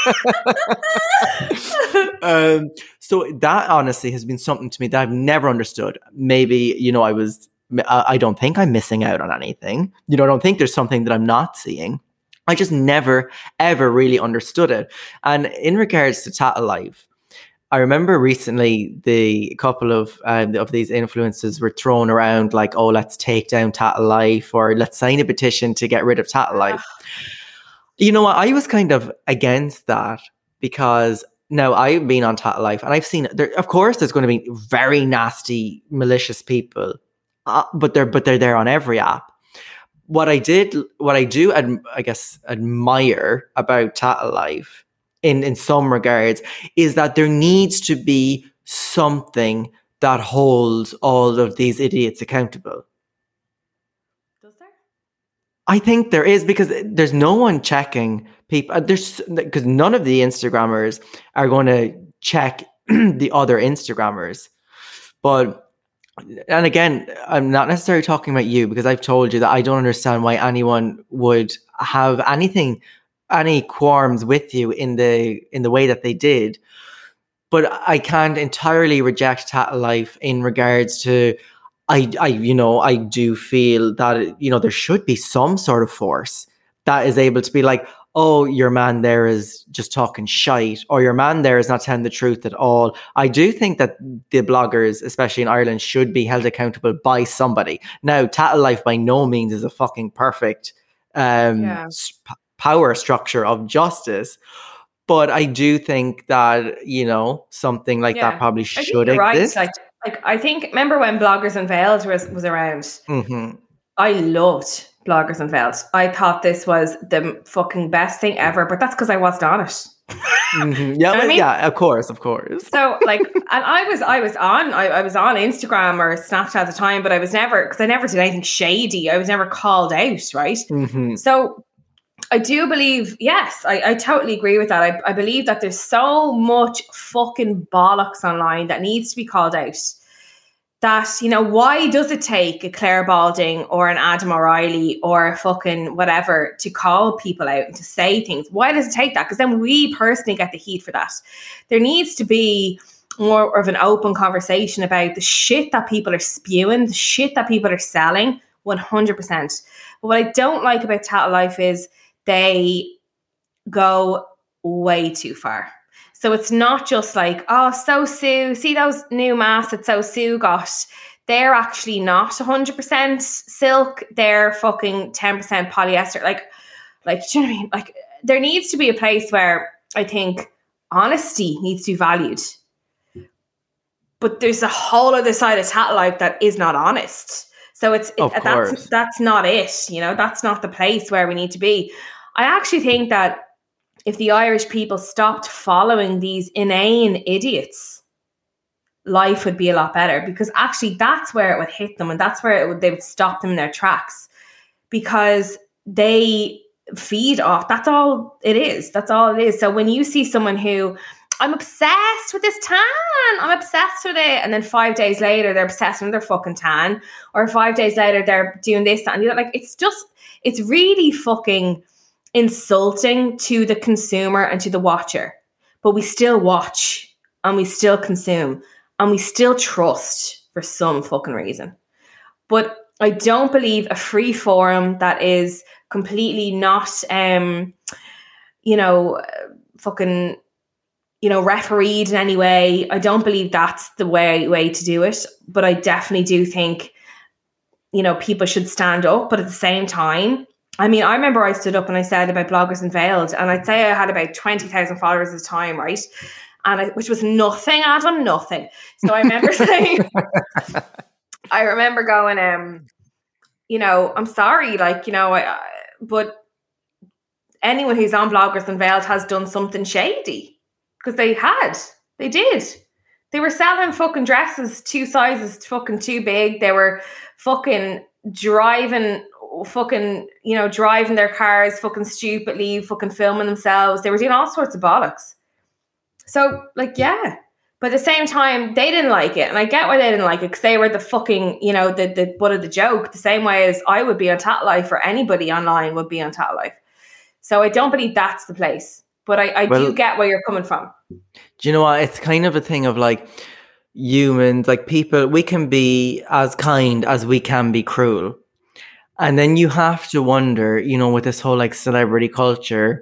um, so that honestly has been something to me that I've never understood. Maybe, you know, I was, I don't think I'm missing out on anything. You know, I don't think there's something that I'm not seeing. I just never, ever really understood it. And in regards to Tattle Life, I remember recently the couple of um, of these influencers were thrown around like, oh, let's take down Tattle Life or let's sign a petition to get rid of Tattle Life. You know what? I was kind of against that because now I've been on Tattle Life and I've seen, there, of course, there's going to be very nasty, malicious people, uh, but they're but they're there on every app. What I did, what I do, ad, I guess, admire about Tattle Life in, in some regards is that there needs to be something that holds all of these idiots accountable. Does there? I think there is, because there's no one checking people. There's because none of the Instagrammers are going to check the other Instagrammers. But, and again, I'm not necessarily talking about you because I've told you that I don't understand why anyone would have anything any qualms with you in the in the way that they did. But I can't entirely reject Tattle Life in regards to, I, I, you know, I do feel that, you know, there should be some sort of force that is able to be like, oh, your man there is just talking shite, or your man there is not telling the truth at all. I do think that the bloggers, especially in Ireland, should be held accountable by somebody. Now, Tattle Life by no means is a fucking perfect um, yeah. sp- power structure of justice. But I do think that, you know, something like yeah. that probably should exist. Right. Like, like, I think, remember when Bloggers Unveiled was, was around? Mm-hmm. I loved Bloggers Unveiled. I thought this was the fucking best thing ever, but that's because I wasn't on it. Mm-hmm. Yeah, well, I mean? yeah, of course, of course. So, like, and I was, I was on, I, I was on Instagram or Snapchat at the time, but I was never, because I never did anything shady. I was never called out, right? Mm-hmm. So I do believe, yes, I, I totally agree with that. I, I believe that there's so much fucking bollocks online that needs to be called out. That, you know, why does it take a Claire Balding or an Adam O'Reilly or a fucking whatever to call people out and to say things? Why does it take that? Because then we personally get the heat for that. There needs to be more of an open conversation about the shit that people are spewing, the shit that people are selling, one hundred percent. But what I don't like about Tattle Life is they go way too far. So it's not just like, oh, So Sue, see those new masks that So Sue got? They're actually not one hundred percent silk. They're fucking ten percent polyester. Like, like, do you know what I mean? Like, there needs to be a place where I think honesty needs to be valued. But there's a whole other side of Tattle Life that is not honest. So it's it, that's that's not it. You know, that's not the place where we need to be. I actually think that if the Irish people stopped following these inane idiots, life would be a lot better, because actually that's where it would hit them, and that's where it would, they would stop them in their tracks, because they feed off. That's all it is. That's all it is. So when you see someone who, I'm obsessed with this tan, I'm obsessed with it, and then five days later they're obsessed with their fucking tan, or five days later they're doing this, that, and the other, like, it's just, it's really fucking insulting to the consumer and to the watcher. But we still watch, and we still consume, and we still trust for some fucking reason. But I don't believe a free forum that is completely not, um, you know, fucking, you know, refereed in any way. I don't believe that's the way way to do it. But I definitely do think, you know, people should stand up. But at the same time, I mean, I remember I stood up and I said about Bloggers Unveiled, and I'd say I had about twenty thousand followers at the time, right? And I, which was nothing, Adam, nothing. So I remember saying, I remember going, um, you know, I'm sorry, like, you know, I, I, but anyone who's on Bloggers Unveiled has done something shady. Because they had, they did. They were selling fucking dresses two sizes fucking too big. They were fucking driving, fucking, you know, driving their cars fucking stupidly, fucking filming themselves. They were doing all sorts of bollocks. So, like, yeah. But at the same time, they didn't like it. And I get why they didn't like it, because they were the fucking, you know, the, the butt of the joke. The same way as I would be on Tattle Life, or anybody online would be on Tattle Life. So I don't believe that's the place. But I, I well, do get where you're coming from. Do you know what? It's kind of a thing of like humans, like people, we can be as kind as we can be cruel. And then you have to wonder, you know, with this whole like celebrity culture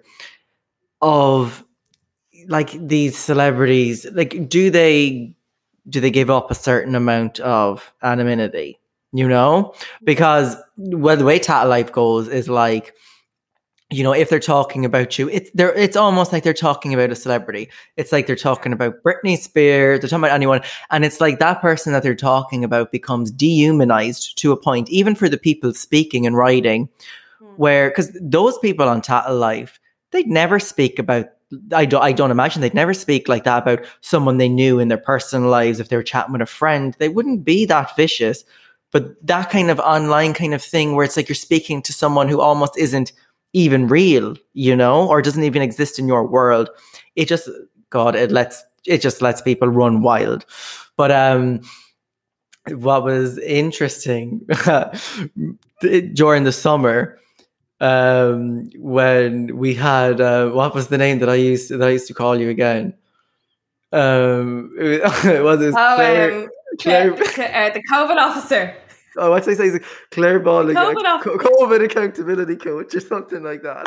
of like these celebrities, like do they, do they give up a certain amount of anonymity, you know? Because well, the way Tattle Life goes is like, you know, if they're talking about you, it's they're it's almost like they're talking about a celebrity. It's like they're talking about Britney Spears, they're talking about anyone, and it's like that person that they're talking about becomes dehumanized to a point, even for the people speaking and writing, mm. where because those people on Tattle Life, they'd never speak about. I don't. I don't imagine they'd never speak like that about someone they knew in their personal lives. If they were chatting with a friend, they wouldn't be that vicious. But that kind of online kind of thing, where it's like you're speaking to someone who almost isn't even real, you know, or doesn't even exist in your world. It just, God, it lets, it just lets people run wild. But um, what was interesting during the summer, um, when we had, uh, what was the name that I used, that I used to call you again? Um, it was it oh, Claire, um, Claire, Claire, uh, the COVID officer. Oh, what's I say? Claire Balding, COVID, like, COVID accountability coach or something like that.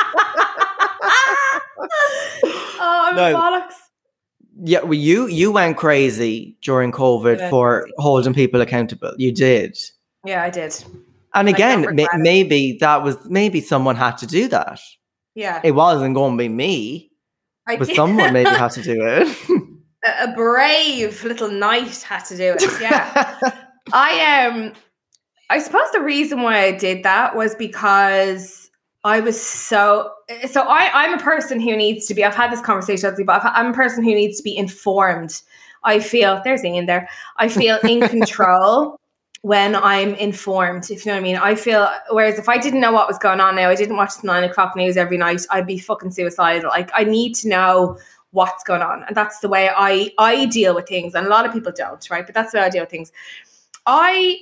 Oh, I'm no. bollocks. Yeah, well, you you went crazy during COVID yeah, for crazy. holding people accountable. You did. Yeah, I did. And again, ma- maybe that was maybe someone had to do that. Yeah, it wasn't going to be me, I but did. someone maybe had to do it. a, a brave little knight had to do it. Yeah. I um, I suppose the reason why I did that was because I was so so. I I'm a person who needs to be. I've had this conversation, but I'm a person who needs to be informed. I feel there's Ian there. I feel in control when I'm informed, if you know what I mean. I feel, whereas if I didn't know what was going on now, I didn't watch the nine o'clock news every night, I'd be fucking suicidal. Like, I need to know what's going on. And that's the way I, I deal with things. And a lot of people don't, right? But that's the way I deal with things. I,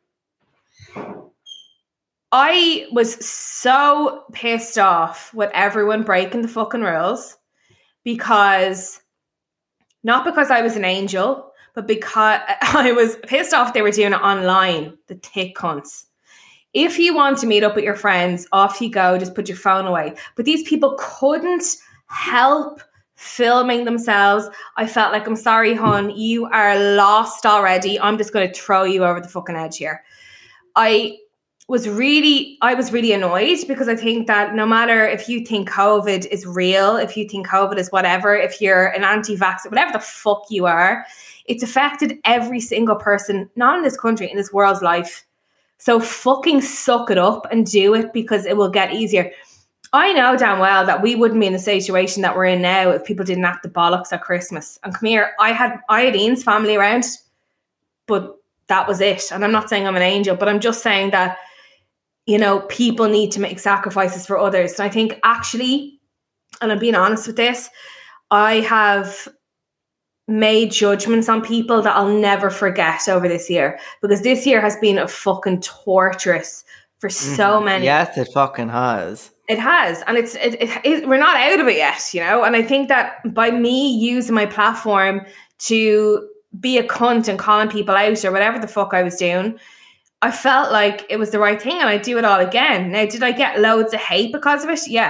I was so pissed off with everyone breaking the fucking rules because, not because I was an angel, but because I was pissed off they were doing it online, the thick cunts. If you want to meet up with your friends, off you go, just put your phone away. But these people couldn't help filming themselves. I felt like, I'm sorry, hon, you are lost already. I'm just going to throw you over the fucking edge here. I was really, I was really annoyed because I think that no matter if you think COVID is real, if you think COVID is whatever, if you're an anti-vaxxer, whatever the fuck you are, it's affected every single person, not in this country, in this world's life. So fucking suck it up and do it because it will get easier. I know damn well that we wouldn't be in the situation that we're in now if people didn't act the bollocks at Christmas. And come here, I had, I had Ian's family around, but that was it. And I'm not saying I'm an angel, but I'm just saying that, you know, people need to make sacrifices for others. And I think actually, and I'm being honest with this, I have made judgments on people that I'll never forget over this year, because this year has been a fucking torturous for so Mhm. many. Yes, it fucking has. It has, and it's it, it, it, we're not out of it yet, you know. And I think that by me using my platform to be a cunt and calling people out or whatever the fuck I was doing, I felt like it was the right thing, and I'd do it all again. Now, did I get loads of hate because of it? Yeah.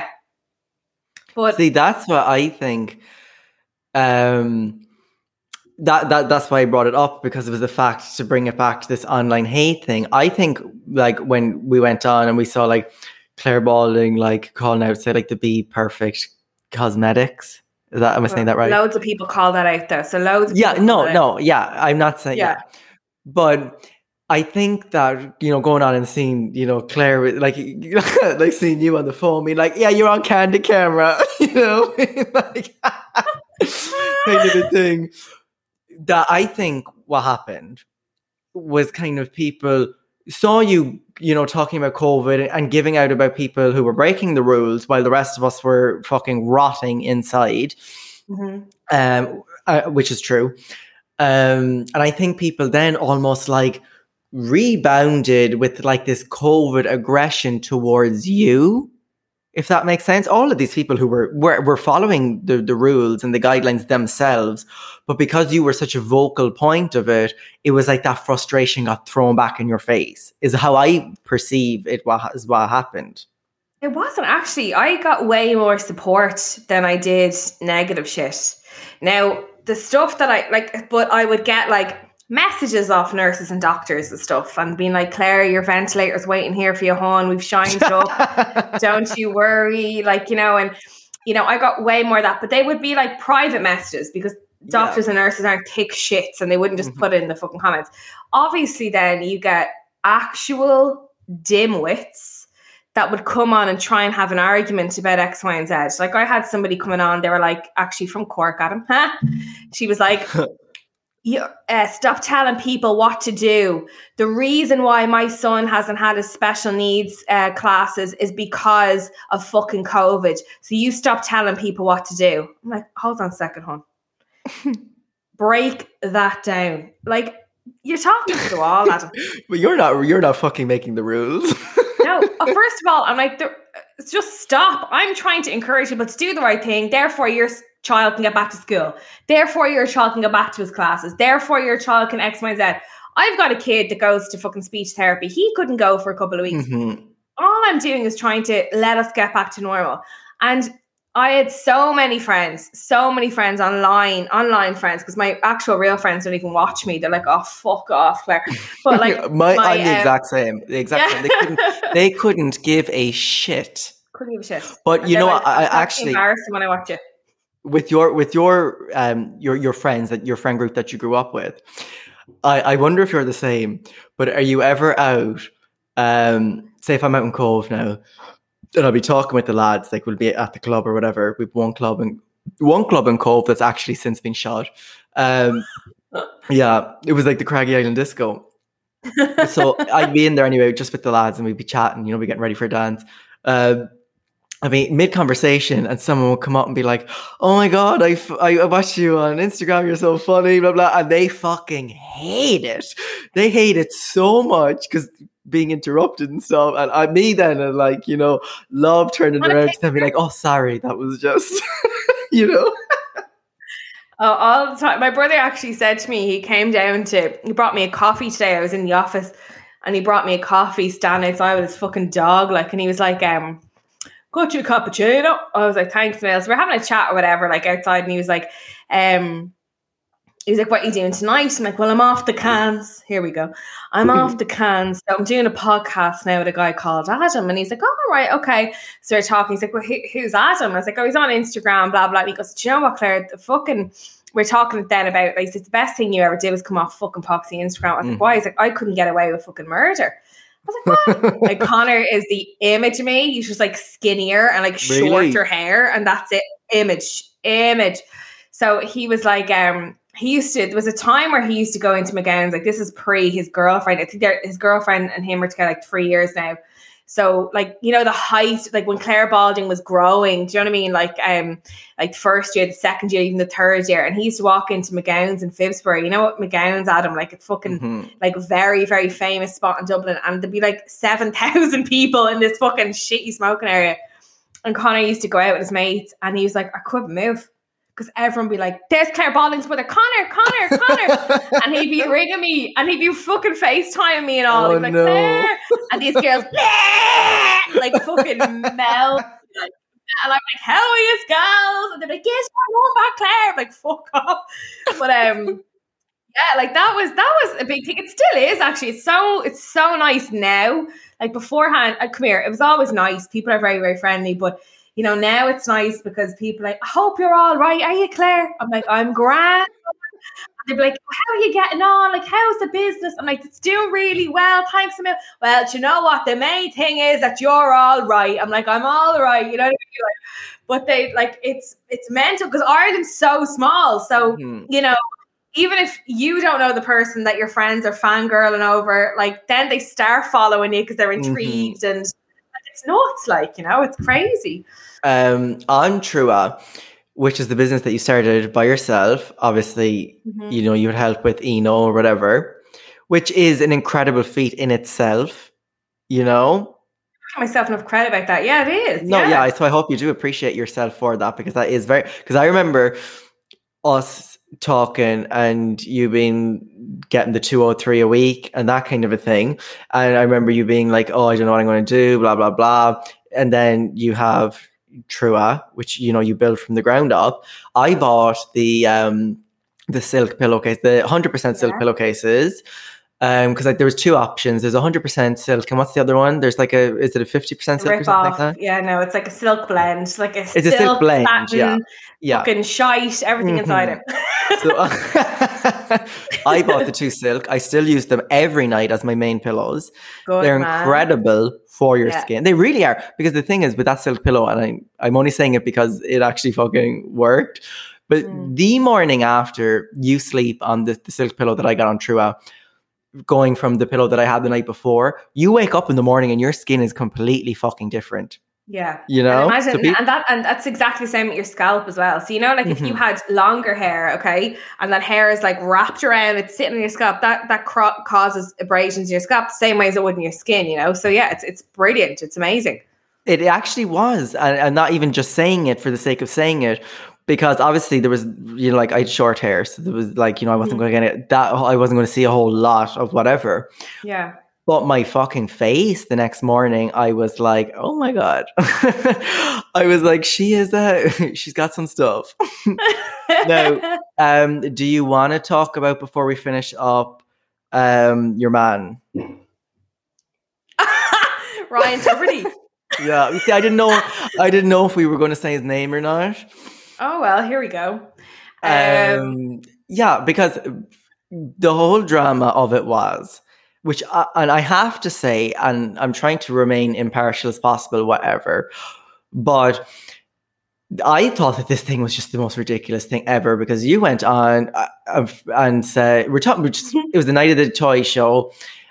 But see, that's what I think. Um, that that that's why I brought it up, because it was the fact to bring it back to this online hate thing. I think, like, when we went on and we saw like Claire Balding like calling out, say, like the Be Perfect Cosmetics. Is that, am I saying that right? Loads of people call that out though. So loads of Yeah, people no, call it no, out. yeah. I'm not saying Yeah. that. But I think that, you know, going on and seeing, you know, Claire, like, like seeing you on the phone, being like, yeah, you're on candid camera, you know, like, kind of a thing. That I think what happened was kind of people saw you, you know, talking about COVID and giving out about people who were breaking the rules while the rest of us were fucking rotting inside, Mm-hmm. um, uh, which is true. Um, and I think people then almost like rebounded with like this COVID aggression towards you, if that makes sense. All of these people who were were, were following the, the rules and the guidelines themselves, but because you were such a vocal point of it, it was like that frustration got thrown back in your face, is how I perceive it, what is what happened. It wasn't actually. I got way more support than I did negative shit. Now, the stuff that I like, but I would get like messages off nurses and doctors and stuff and being like, Claire, your ventilator's waiting here for you, hon. We've shined up. Don't you worry. Like, you know, and, you know, I got way more of that, but they would be like private messages because doctors yeah. and nurses aren't thick shits and they wouldn't just mm-hmm. put it in the fucking comments. Obviously, then you get actual dimwits that would come on and try and have an argument about X, Y, and Z. Like, I had somebody coming on, they were like, actually from Cork, Adam. Huh? She was like, you, uh, stop telling people what to do. The reason why my son hasn't had his special needs uh, classes is because of fucking COVID. So you stop telling people what to do. I'm like, hold on a second, hon. Break that down. Like, you're talking to the wall, Adam. But you're not, you're not fucking making the rules. No, first of all, I'm like, just stop. I'm trying to encourage people to do the right thing. Therefore, your child can get back to school. Therefore, your child can go back to his classes. Therefore, your child can X, Y, Z. I've got a kid that goes to fucking speech therapy. He couldn't go for a couple of weeks. Mm-hmm. All I'm doing is trying to let us get back to normal. And I had so many friends, so many friends online, online friends, because my actual real friends don't even watch me. They're like, oh, fuck off, Claire. But like, my, my, I'm the um, exact same. The exact yeah. same. They couldn't, they couldn't give a shit. Couldn't give a shit. But and you know, like, I, I I'm actually embarrassed when I watch it. With your with your um your your friends, that your friend group that you grew up with, I, I wonder if you're the same. But are you ever out? Um, say if I'm out in Cove now, and I'll be talking with the lads, like we'll be at the club or whatever. We've one club and one club in Cove that's actually since been shot. Um, yeah, it was like the Craggy Island Disco. So I'd be in there anyway, just with the lads, and we'd be chatting, you know, be getting ready for a dance. Um, I mean, mid-conversation, and someone would come up and be like, oh my God, I, f- I watched you on Instagram, you're so funny, blah, blah. And they fucking hate it. They hate it so much because being interrupted and stuff. And I, me then, and like, you know, love turning around to them and be like, oh, sorry, that was just, you know. Oh, all the time. My brother actually said to me, he came down to, he brought me a coffee today. I was in the office and he brought me a coffee, standing outside with his fucking dog. Like, and he was like, um, got you a cappuccino. I was like, thanks, Mel. So we're having a chat or whatever, like outside. And he was like, um, he was like, what are you doing tonight? I'm like, well, I'm off the cans. Here we go. I'm off the cans. So I'm doing a podcast now with a guy called Adam. And he's like, oh, all right, okay. So we're talking. He's like, well, who, who's Adam? I was like, oh, he's on Instagram, blah, blah. And he goes, do you know what, Claire? The fucking, we're talking then about, like, it's the best thing you ever did was come off fucking Poxy Instagram. I was like, why? He's like, I couldn't get away with fucking murder. I was like, what? Like, Connor is the image of me. He's just like skinnier and like Really? shorter hair. And that's it. Image, image. So he was like, um, he used to, there was a time where he used to go into McGowan's, like this is pre his girlfriend. I think they're, his girlfriend and him are together like three years now. So like, you know, the height, like when Claire Balding was growing, do you know what I mean? Like, um, like the first year, the second year, even the third year. And he used to walk into McGowan's in Phibsbury. You know what McGowan's, Adam? Like it's fucking Mm-hmm. like very, very famous spot in Dublin. And there'd be like seven thousand people in this fucking shitty smoking area. And Connor used to go out with his mates and he was like, I couldn't move. Because everyone would be like, there's Claire Balding's brother, Connor, Connor, Connor. And he'd be ringing me and he'd be fucking FaceTiming me and all. Oh, He'd be like, no. Claire. And these girls, like fucking melt. And I'm like, how are you, girls? And they're like, yes, we're going back, Claire. I'm like, fuck off. But um, yeah, like that was that was a big thing. It still is actually. It's so it's so nice now. Like beforehand, uh, come here. It was always nice. People are very very friendly, but you know now it's nice because people are like, I hope you're all right. Are you, Claire? I'm like, I'm grand. They'd be like, how are you getting on? Like, how's the business? I'm like, it's doing really well. Thanks a million. Well, do you know what? The main thing is that you're all right. I'm like, I'm all right. You know what I mean? Like, but they like, it's it's mental because Ireland's so small. So, Mhm. you know, even if you don't know the person that your friends are fangirling over, like then they start following you because they're intrigued and it's nuts. Like, you know, it's crazy. Um, on Trua, which is the business that you started by yourself, obviously, Mhm. you know, you would help with Eno or whatever, which is an incredible feat in itself, you know? I give myself enough credit about that. Yeah, it is. No, yeah. yeah, so I hope you do appreciate yourself for that because that is very, because I remember us talking and you being getting the two oh three a week and that kind of a thing. And I remember you being like, oh, I don't know what I'm going to do, blah, blah, blah. And then you have Trua, which, you know, you build from the ground up. I bought the um the silk pillowcase, the one hundred percent silk Yeah. pillowcases. Um, because like there was two options. There's one hundred percent silk, and what's the other one? There's like a is it a fifty percent silk or Rip something off. like that? Yeah, no, it's like a silk blend. It's like a It's silk, a silk blend, satin, yeah. Yeah. fucking shite, everything inside it. So I bought the two silk. I still use them every night as my main pillows. Good, They're man. incredible for your Yeah. skin. They really are. Because the thing is with that silk pillow, and I, I'm only saying it because it actually fucking worked. But Mm. the morning after you sleep on the, the silk pillow that I got on Trua, going from the pillow that I had the night before, you wake up in the morning and your skin is completely fucking different. Yeah. You know? And imagine, So peop- and that and that's exactly the same with your scalp as well. So you know, like if you Mhm. had longer hair, okay, and that hair is like wrapped around, it's sitting on your scalp, that that cro- causes abrasions in your scalp the same way as it would in your skin, you know? So yeah, it's it's brilliant. It's amazing. It actually was, and, and not even just saying it for the sake of saying it, because obviously there was, you know, like I had short hair, so there was like, you know, I wasn't going to get it. That I wasn't going to see a whole lot of whatever. Yeah. But my fucking face the next morning, I was like, oh my god, I was like, she is that, she's got some stuff. Now, um, do you want to talk about before we finish up, um, your man? Ryan Tuberty. Yeah, you see, I didn't know, I didn't know if we were going to say his name or not. Oh well, here we go. Um, Um, yeah, because the whole drama of it was, which, I, and I have to say, and I'm trying to remain impartial as possible, whatever, but I thought that this thing was just the most ridiculous thing ever because you went on uh, uh, and said, we're talking, we're just, it was the night of the toy show,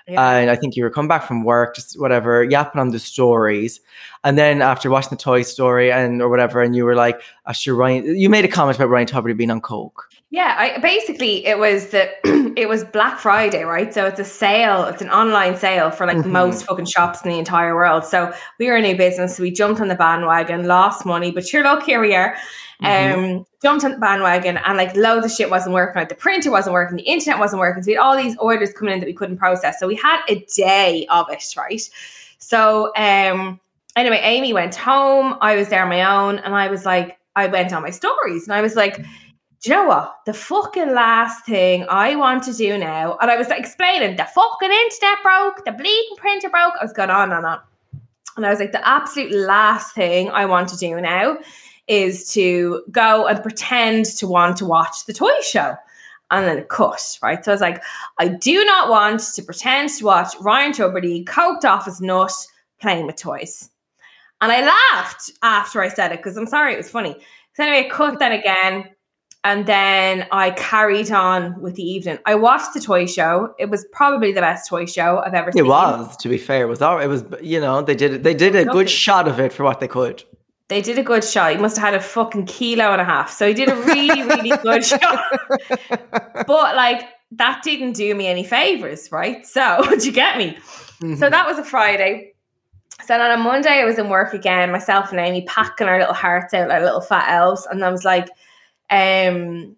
Yeah. And I think you were coming back from work, just whatever, yapping on the stories. And then after watching the Toy Story and or whatever, and you were like, oh, sure, Ryan, you made a comment about Ryan Tubridy being on coke. Yeah, I basically it was the it was Black Friday, right? So it's a sale, it's an online sale for like mm-hmm. most fucking shops in the entire world. So we were a new business, so we jumped on the bandwagon, lost money, but sure look, here we are. Mm-hmm. Um, jumped on the bandwagon and like loads of shit wasn't working. Like the printer wasn't working, the internet wasn't working. So we had all these orders coming in that we couldn't process. So we had a day of it, right? So um, anyway, Amy went home. I was there on my own, and I was like, I went on my stories, and I was like, do you know what? The fucking last thing I want to do now, and I was like, explaining the fucking internet broke, the bleeding printer broke. I was going on and on, and I was like, the absolute last thing I want to do now is to go and pretend to want to watch the toy show. And then cut, right? So I was like, I do not want to pretend to watch Ryan Tubridy, coked off his nut, playing with toys. And I laughed after I said it, because I'm sorry, it was funny. So anyway, I cut then again. And then I carried on with the evening. I watched the toy show. It was probably the best toy show I've ever seen. It was, to be fair. It was, all, it was, you know, they did, they did a good shot of it for what they could. They did a good shot. He must have had a fucking kilo and a half. So he did a really, really good shot. But like, that didn't do me any favors, right? So, do you get me? Mm-hmm. So that was a Friday. So then on a Monday, I was in work again, myself and Amy packing our little hearts out like little fat elves. And I was like, um,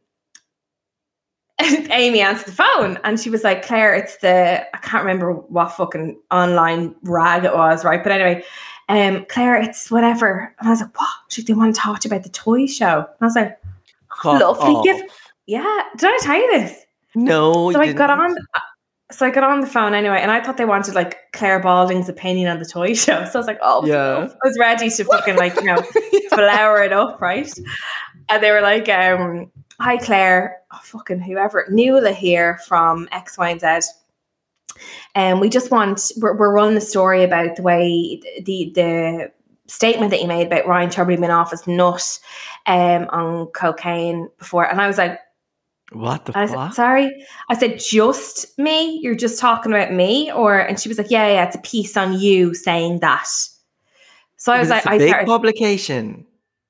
Amy answered the phone and she was like, Claire, it's the, I can't remember what fucking online rag it was, right? But anyway, Um, Claire, it's whatever. And I was like, what? She they want to talk to you about the toy show. And I was like, oh, lovely gift. Yeah. Did I tell you this? No. So I didn't. got on so I got on the phone anyway, and I thought they wanted like Claire Balding's opinion on the toy show. So I was like, oh yeah. I was ready to fucking like, you know, flower it up, right? And they were like, um, hi Claire, oh, fucking whoever, Nuala here from X, Y, and Z. And um, we just want, we're, we're running a story about the way the the statement that you made about Ryan Tubridy being off his nut um, on cocaine before. And I was like, what the fuck? fuck? Sorry. I said, just me? You're just talking about me? Or, and she was like, yeah, yeah, it's a piece on you saying that. So I was like, it's a I big started, publication.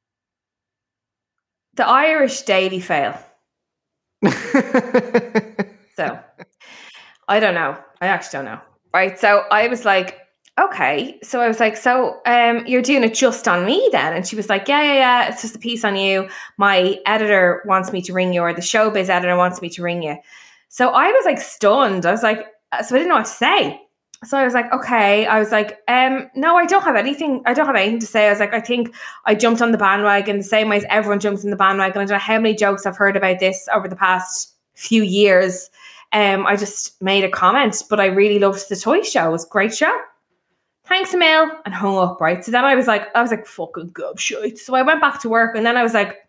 The Irish Daily Fail. So I don't know. I actually don't know. Right. So I was like, okay. So I was like, so um, you're doing it just on me then? And she was like, yeah, yeah, yeah. It's just a piece on you. My editor wants me to ring you, or the showbiz editor wants me to ring you. So I was like stunned. I was like, so I didn't know what to say. So I was like, okay. I was like, um, no, I don't have anything. I don't have anything to say. I was like, I think I jumped on the bandwagon the same way as everyone jumps in the bandwagon. I don't know how many jokes I've heard about this over the past few years. Um, I just made a comment, but I really loved the toy show. It was a great show. Thanks a mil, and hung up, right? So then I was like, I was like, fucking gobshite. So I went back to work, and then I was like,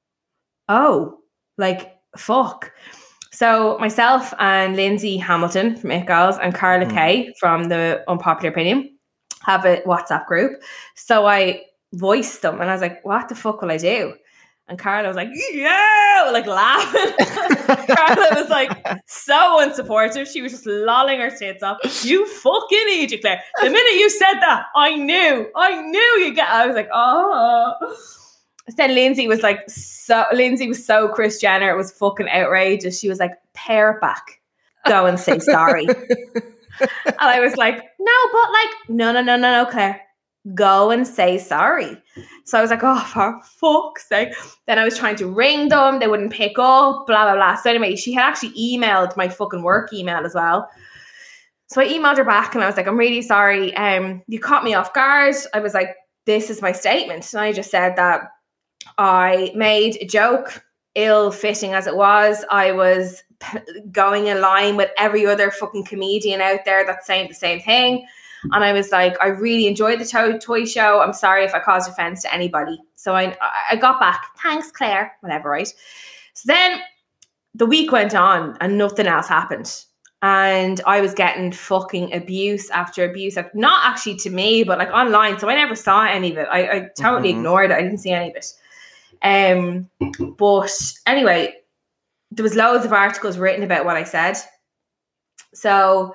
oh, like, fuck. So myself and Lindsay Hamilton from It Girls and Carla mm. Kay from the Unpopular Opinion have a WhatsApp group. So I voiced them, and I was like, what the fuck will I do? And Carla was like, yeah, like laughing. Carla was like so unsupportive. She was just lolling her tits off. You fucking idiot, Claire. The minute you said that, I knew. I knew you get. I was like, oh. Then Lindsay was like, so Lindsay was so Kris Jenner. It was fucking outrageous. She was like, pare it back. Go and say sorry. And I was like, no, but like, no, no, no, no, no, Claire. Go and say sorry. So I was like, oh, for fuck's sake. Then I was trying to ring them. They wouldn't pick up, blah, blah, blah. So anyway, she had actually emailed my fucking work email as well. So I emailed her back and I was like, I'm really sorry. Um, you caught me off guard. I was like, this is my statement. And I just said that I made a joke, ill-fitting as it was. I was p- going in line with every other fucking comedian out there that's saying the same thing. And I was like, I really enjoyed the to- toy show. I'm sorry if I caused offense to anybody. So I I got back. Thanks, Claire. Whatever, right? So then the week went on and nothing else happened. And I was getting fucking abuse after abuse. Not actually to me, but like online. So I never saw any of it. I, I totally mm-hmm. ignored it. I didn't see any of it. Um, But anyway, there was loads of articles written about what I said. So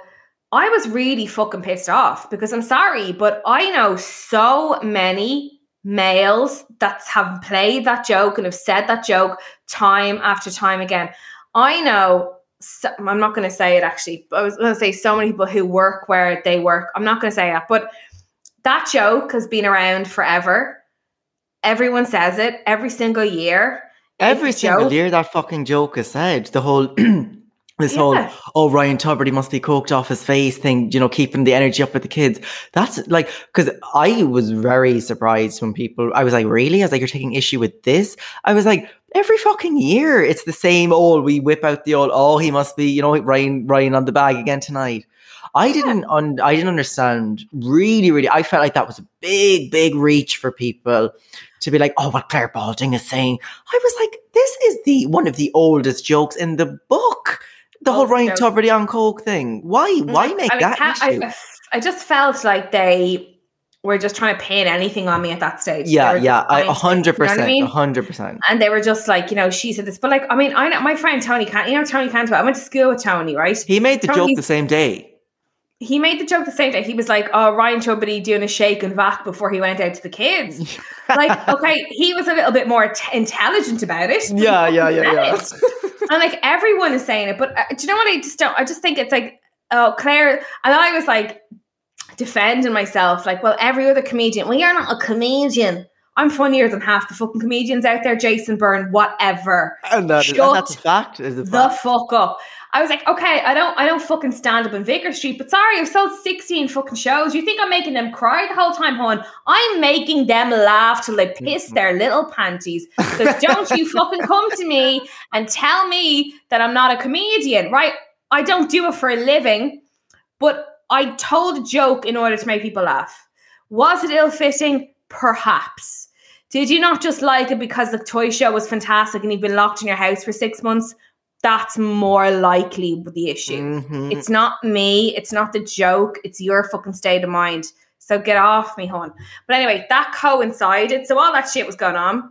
I was really fucking pissed off because I'm sorry, but I know so many males that have played that joke and have said that joke time after time again. I know, so, I'm not going to say it actually, but I was going to say so many people who work where they work. I'm not going to say that, but that joke has been around forever. Everyone says it every single year. Every single year that fucking joke is said. The whole... This Yeah. whole, oh, Ryan Tuberty must be coked off his face thing, you know, keeping the energy up with the kids. That's like, because I was very surprised when people, I was like, really? I was like, you're taking issue with this? I was like, every fucking year, it's the same old, we whip out the old, oh, he must be, you know, Ryan, Ryan on the bag again tonight. I didn't, un- I didn't understand, really, really, I felt like that was a big, big reach for people to be like, oh, what Claire Balding is saying. I was like, this is the one of the oldest jokes in the book. The whole Ryan Tuberty on coke thing. Why? Why make I, that I, issue? I, I just felt like they were just trying to pin anything on me at that stage. Yeah, They were yeah, just I- trying a to- hundred you know what I percent, mean? a hundred percent. And they were just like, you know, she said this, but like, I mean, I know my friend Tony Cantwell. You know Tony Cantwell. I went to school with Tony, right? He made the joke Tony's- the same day. He made the joke the same day. He was like, oh, Ryan Tuberty doing a shake and vac before he went out to the kids. Like, okay, he was a little bit more t- intelligent about it. Yeah, yeah, yeah, yeah. And like everyone is saying it, but uh, do you know what I just don't? I just think it's like, oh, Claire, and I was like defending myself, like, well, every other comedian. Well, you're not a comedian. I'm funnier than half the fucking comedians out there. Jason Byrne, whatever. And, that, Shut and that's a fact. Is a the fact. fuck up. I was like, okay, I don't, I don't fucking stand up in Vicar Street, but sorry, I've sold sixteen fucking shows. You think I'm making them cry the whole time, hon? I'm making them laugh till they piss their little panties. So don't you fucking come to me and tell me that I'm not a comedian, right? I don't do it for a living, but I told a joke in order to make people laugh. Was it ill-fitting? Perhaps. Did you not just like it because the toy show was fantastic and you've been locked in your house for six months? That's more likely the issue. Mm-hmm. It's not me. It's not the joke. It's your fucking state of mind. So get off me, hon. But anyway, that coincided. So all that shit was going on.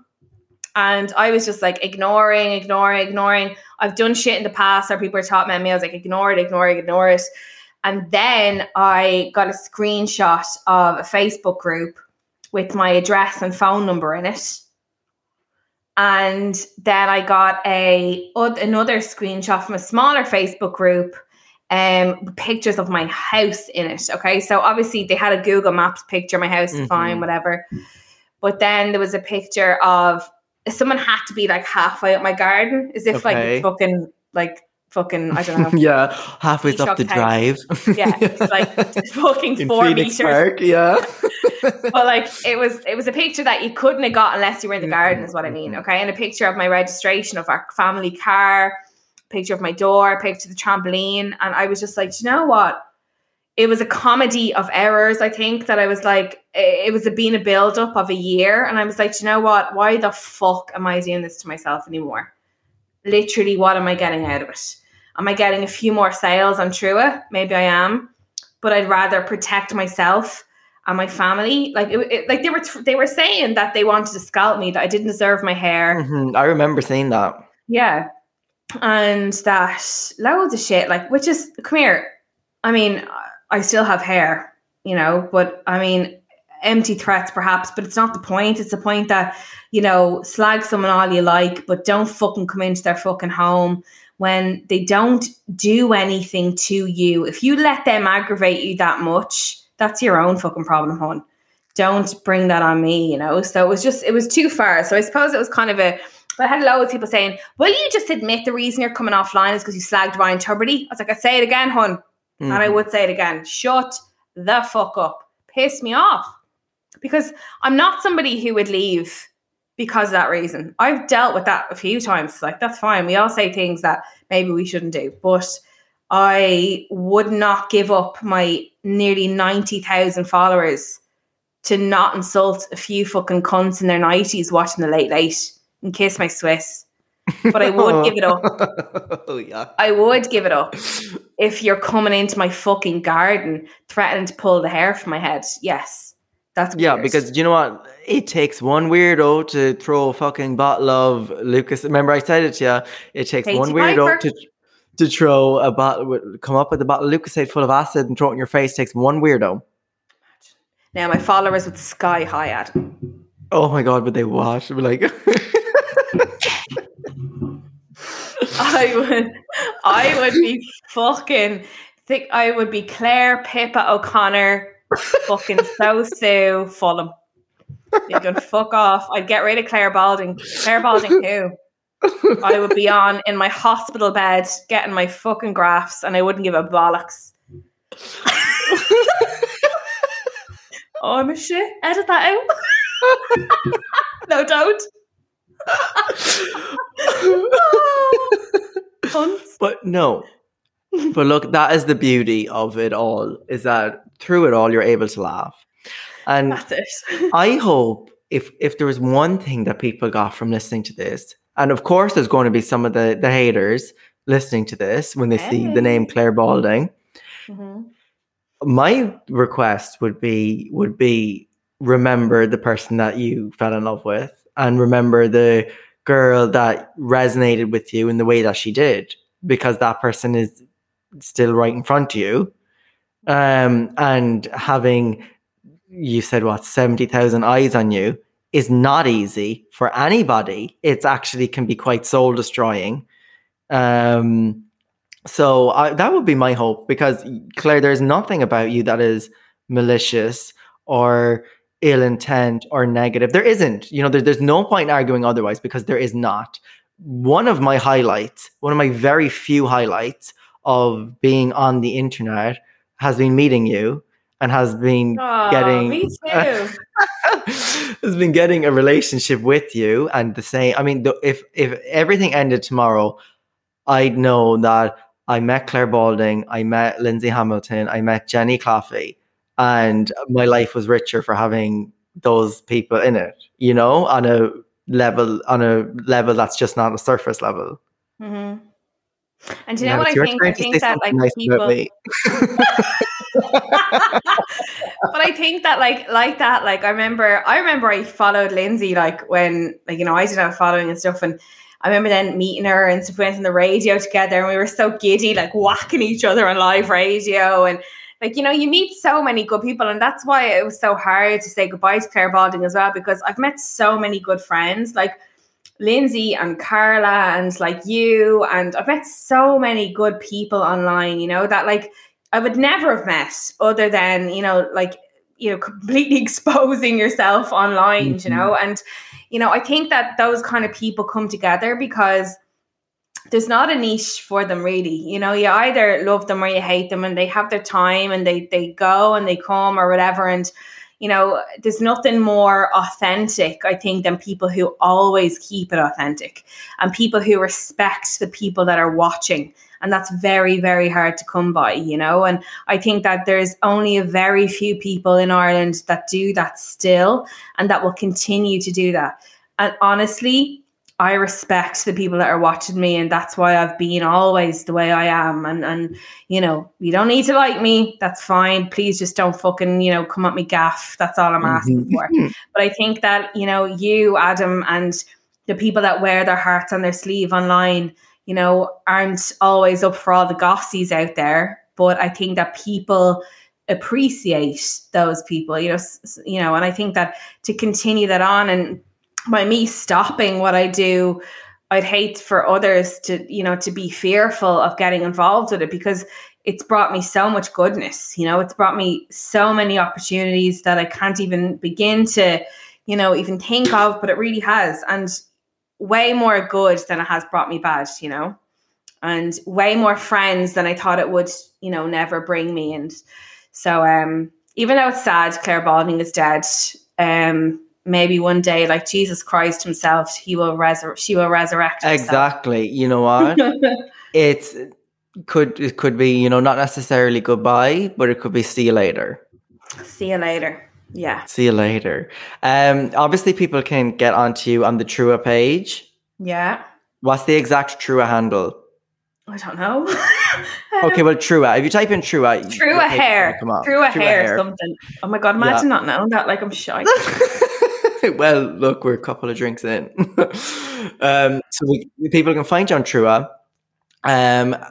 And I was just like ignoring, ignoring, ignoring. I've done shit in the past where people are talking about me. I was like, ignore it, ignore it, ignore it. And then I got a screenshot of a Facebook group with my address and phone number in it. And then I got a another screenshot from a smaller Facebook group, um, with pictures of my house in it. Okay, so obviously they had a Google Maps picture of my house, Mm-hmm. fine, whatever. But then there was a picture of someone had to be like halfway up my garden, as if like Okay. it's fucking like fucking I don't know. Yeah, halfway Taoiseach up the House. drive. Yeah, it's like fucking In four Phoenix meters. Park, yeah. But like it was it was a picture that you couldn't have got unless you were in the garden, is what I mean. Okay. And a picture of my registration of our family car, picture of my door, picture of the trampoline. And I was just like, do you know what? It was a comedy of errors, I think, that I was like, it was a, being a build-up of a year. And I was like, do you know what? Why the fuck am I doing this to myself anymore? Literally, what am I getting out of it? Am I getting a few more sales on Trua? Maybe I am. But I'd rather protect myself and my family. Like, it, it, like they were they were saying that they wanted to scalp me, that I didn't deserve my hair. Mhm, I remember saying that. Yeah. And that loads of shit, like, which is, come here. I mean, I still have hair, you know, but I mean, empty threats perhaps, but it's not the point. It's the point that, you know, slag someone all you like, but don't fucking come into their fucking home when they don't do anything to you. If you let them aggravate you that much, that's your own fucking problem, hon. Don't bring that on me, you know? So it was just, it was too far. So I suppose it was kind of a, but I had loads of people saying, will you just admit the reason you're coming offline is because you slagged Ryan Tuberty? I was like, I'd say it again, hon. Mm-hmm. And I would say it again. Shut the fuck up. Piss me off. Because I'm not somebody who would leave because of that reason. I've dealt with that a few times. Like, that's fine. We all say things that maybe we shouldn't do. But I would not give up my nearly ninety thousand followers to not insult a few fucking cunts in their nineties watching the Late Late and kiss my Swiss. But I would give it up. Oh, yeah. I would give it up if you're coming into my fucking garden threatening to pull the hair from my head. Yes, that's weird. Yeah, because you know what? It takes one weirdo to throw a fucking bottle of Lucas. Remember I said it, yeah? It takes Katie one weirdo Piper. to to throw a bottle, come up with a bottle of Lucozade full of acid and throw it in your face takes one weirdo. Now my followers would sky high at it. Oh my God, would they watch? They'd be like... I would, I would be fucking thick. I would be Claire Pippa O'Connor, fucking so Sue Fulham. You can fuck off. I'd get rid of Claire Balding. Claire Balding who? I would be on in my hospital bed getting my fucking grafts, and I wouldn't give a bollocks. Oh, I'm a shit. Edit that out. No, don't. But no. But look, that is the beauty of it all, is that through it all, you're able to laugh. And that's it. I hope if if there was one thing that people got from listening to this, and of course there's going to be some of the, the haters listening to this when they hey. see the name Claire Balding. Mm-hmm. My request would be would be remember the person that you fell in love with, and remember the girl that resonated with you in the way that she did, because that person is still right in front of you. Um, and having, you said what, seventy thousand eyes on you is not easy for anybody. It's actually can be quite soul destroying. Um, so I, that would be my hope, because Claire, there's nothing about you that is malicious or ill intent or negative. There isn't, you know, there, there's no point in arguing otherwise, because there is not. One of my highlights, one of my very few highlights of being on the internet has been meeting you, and has been oh, getting me too. has been getting a relationship with you. And the same, I mean, the, if if everything ended tomorrow, I'd know that I met Claire Balding, I met Lindsay Hamilton, I met Jenny Claffey, and my life was richer for having those people in it, you know, on a level, on a level that's just not a surface level. Mm-hmm. And do you know now, what I think? I think that like nice people... But I think that like like that, like I remember I remember I followed Lindsay like when like, you know, I didn't have following and stuff, and I remember then meeting her and stuff. We went on the radio together and we were so giddy, like whacking each other on live radio, and like, you know, you meet so many good people, and that's why it was so hard to say goodbye to Claire Balding as well, because I've met so many good friends like Lindsay and Carla and like you, and I've met so many good people online, you know, that like I would never have met other than, you know, like, you know, completely exposing yourself online, mm-hmm. you know, and, you know, I think that those kind of people come together because there's not a niche for them really, you know, you either love them or you hate them, and they have their time and they, they go and they come or whatever. And, you know, there's nothing more authentic, I think, than people who always keep it authentic, and people who respect the people that are watching. And that's very, very hard to come by, you know. And I think that there's only a very few people in Ireland that do that still, and that will continue to do that. And honestly, I respect the people that are watching me, and that's why I've been always the way I am. And, and you know, you don't need to like me. That's fine. Please just don't fucking, you know, come at me gaff. That's all I'm asking mm-hmm. for. But I think that, you know, you, Adam, and the people that wear their hearts on their sleeve online, you know, aren't always up for all the gossies out there. But I think that people appreciate those people, you know, s- you know, and I think that to continue that on, and by me stopping what I do, I'd hate for others to, you know, to be fearful of getting involved with it, because it's brought me so much goodness, you know, it's brought me so many opportunities that I can't even begin to, you know, even think of, but it really has. And way more good than it has brought me bad, you know, and way more friends than I thought it would, you know, never bring me. And so um, even though it's sad, Claire Balding is dead, um, maybe one day, like Jesus Christ himself, he will resur- she will resurrect herself. Exactly. You know what? it's could it could be, you know, not necessarily goodbye, but it could be see you later. See you later. Yeah. See you later. Um, obviously, people can get onto you on the Trua page. Yeah. What's the exact Trua handle? I don't know. Okay, well, Trua. If you type in Trua, Trua hair, come on. Trua, Trua hair, hair, something. Oh my God, imagine yeah. not knowing that. Like, I'm shy. Well, look, we're a couple of drinks in. um, so we, people can find you on Trua. Um,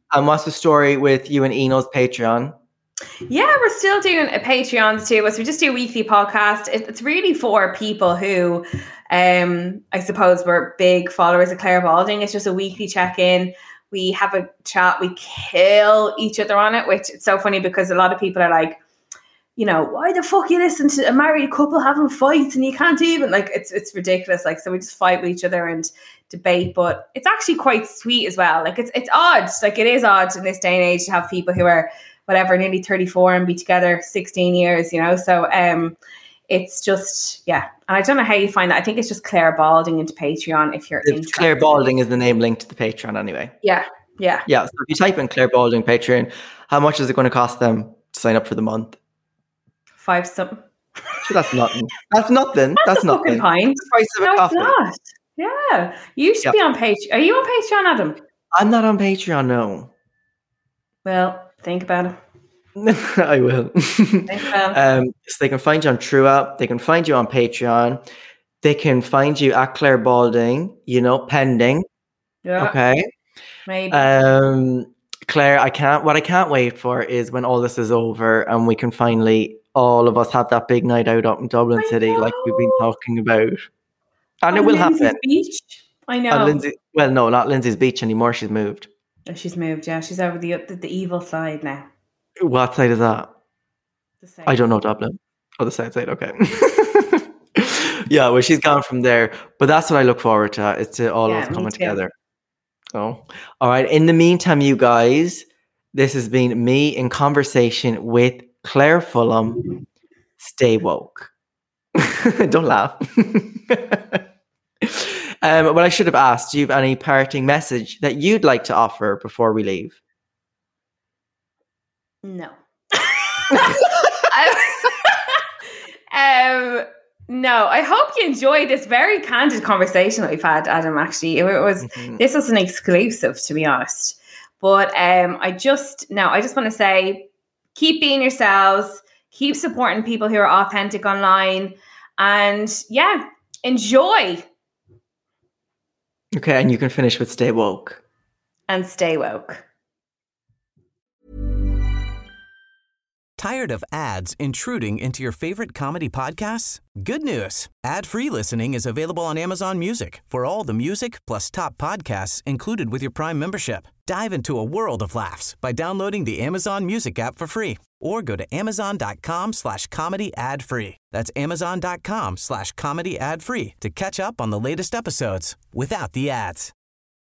And what's the story with you and Eno's Patreon? Yeah, we're still doing a Patreon too. So we just do a weekly podcast. It, it's really for people who, um, I suppose, were big followers of Claire Balding. It's just a weekly check-in. We have a chat. We kill each other on it, which it's so funny because a lot of people are like, you know, why the fuck you listen to a married couple having fights and you can't even, like, it's it's ridiculous. Like, so we just fight with each other and debate, but it's actually quite sweet as well. Like, it's it's odd. Like, it is odd in this day and age to have people who are whatever, nearly thirty-four and be together sixteen years, you know? So um, it's just, yeah. And I don't know how you find that. I think it's just Claire Balding into Patreon if you're It's interested. Claire Balding is the name linked to the Patreon anyway. Yeah, yeah. Yeah, so if you type in Claire Balding Patreon, how much is it going to cost them to sign up for the month? Five something. So that's nothing. That's nothing. That's, that's a nothing. fucking pint. The price of No, a it's coffee. not. Yeah. You should Yep. be on Patreon. Are you on Patreon, Adam? I'm not on Patreon, no. Well, think about it. I will. Think about it. um, so they can find you on TrueUp. They can find you on Patreon. They can find you at Claire Balding, you know, pending. Yeah. Okay. Maybe. Um, Claire, I can't. What I can't wait for is when all this is over and we can finally, all of us, have that big night out up in Dublin I City, like we've been know. talking about, and it On will Lindsay's happen. Beach. I know. On Lindsay, well, no, not Lindsay's Beach anymore. She's moved. Oh, she's moved. Yeah, she's over the the, the evil side now. What side is that? The same. I don't know Dublin. Oh, the south side. Okay. Yeah, well, she's gone from there, but that's what I look forward to. Is to all Yeah, of us me coming too. together. Oh, all right. In the meantime, you guys, this has been me in conversation with Claire Fulham. Stay woke. Don't laugh. um, what I should have asked, do you have any parting message that you'd like to offer before we leave? No. I- um. No, I hope you enjoyed this very candid conversation that we've had, Adam. Actually, it was Mhm. this was an exclusive, to be honest. But um, I just no, I just want to say, keep being yourselves, keep supporting people who are authentic online, and yeah, enjoy Okay, and you can finish with stay woke. and stay woke. Tired of ads intruding into your favorite comedy podcasts? Good news. Ad-free listening is available on Amazon Music for all the music plus top podcasts included with your Prime membership. Dive into a world of laughs by downloading the Amazon Music app for free or go to amazon.com slash comedy ad free. That's amazon.com slash comedy ad free to catch up on the latest episodes without the ads.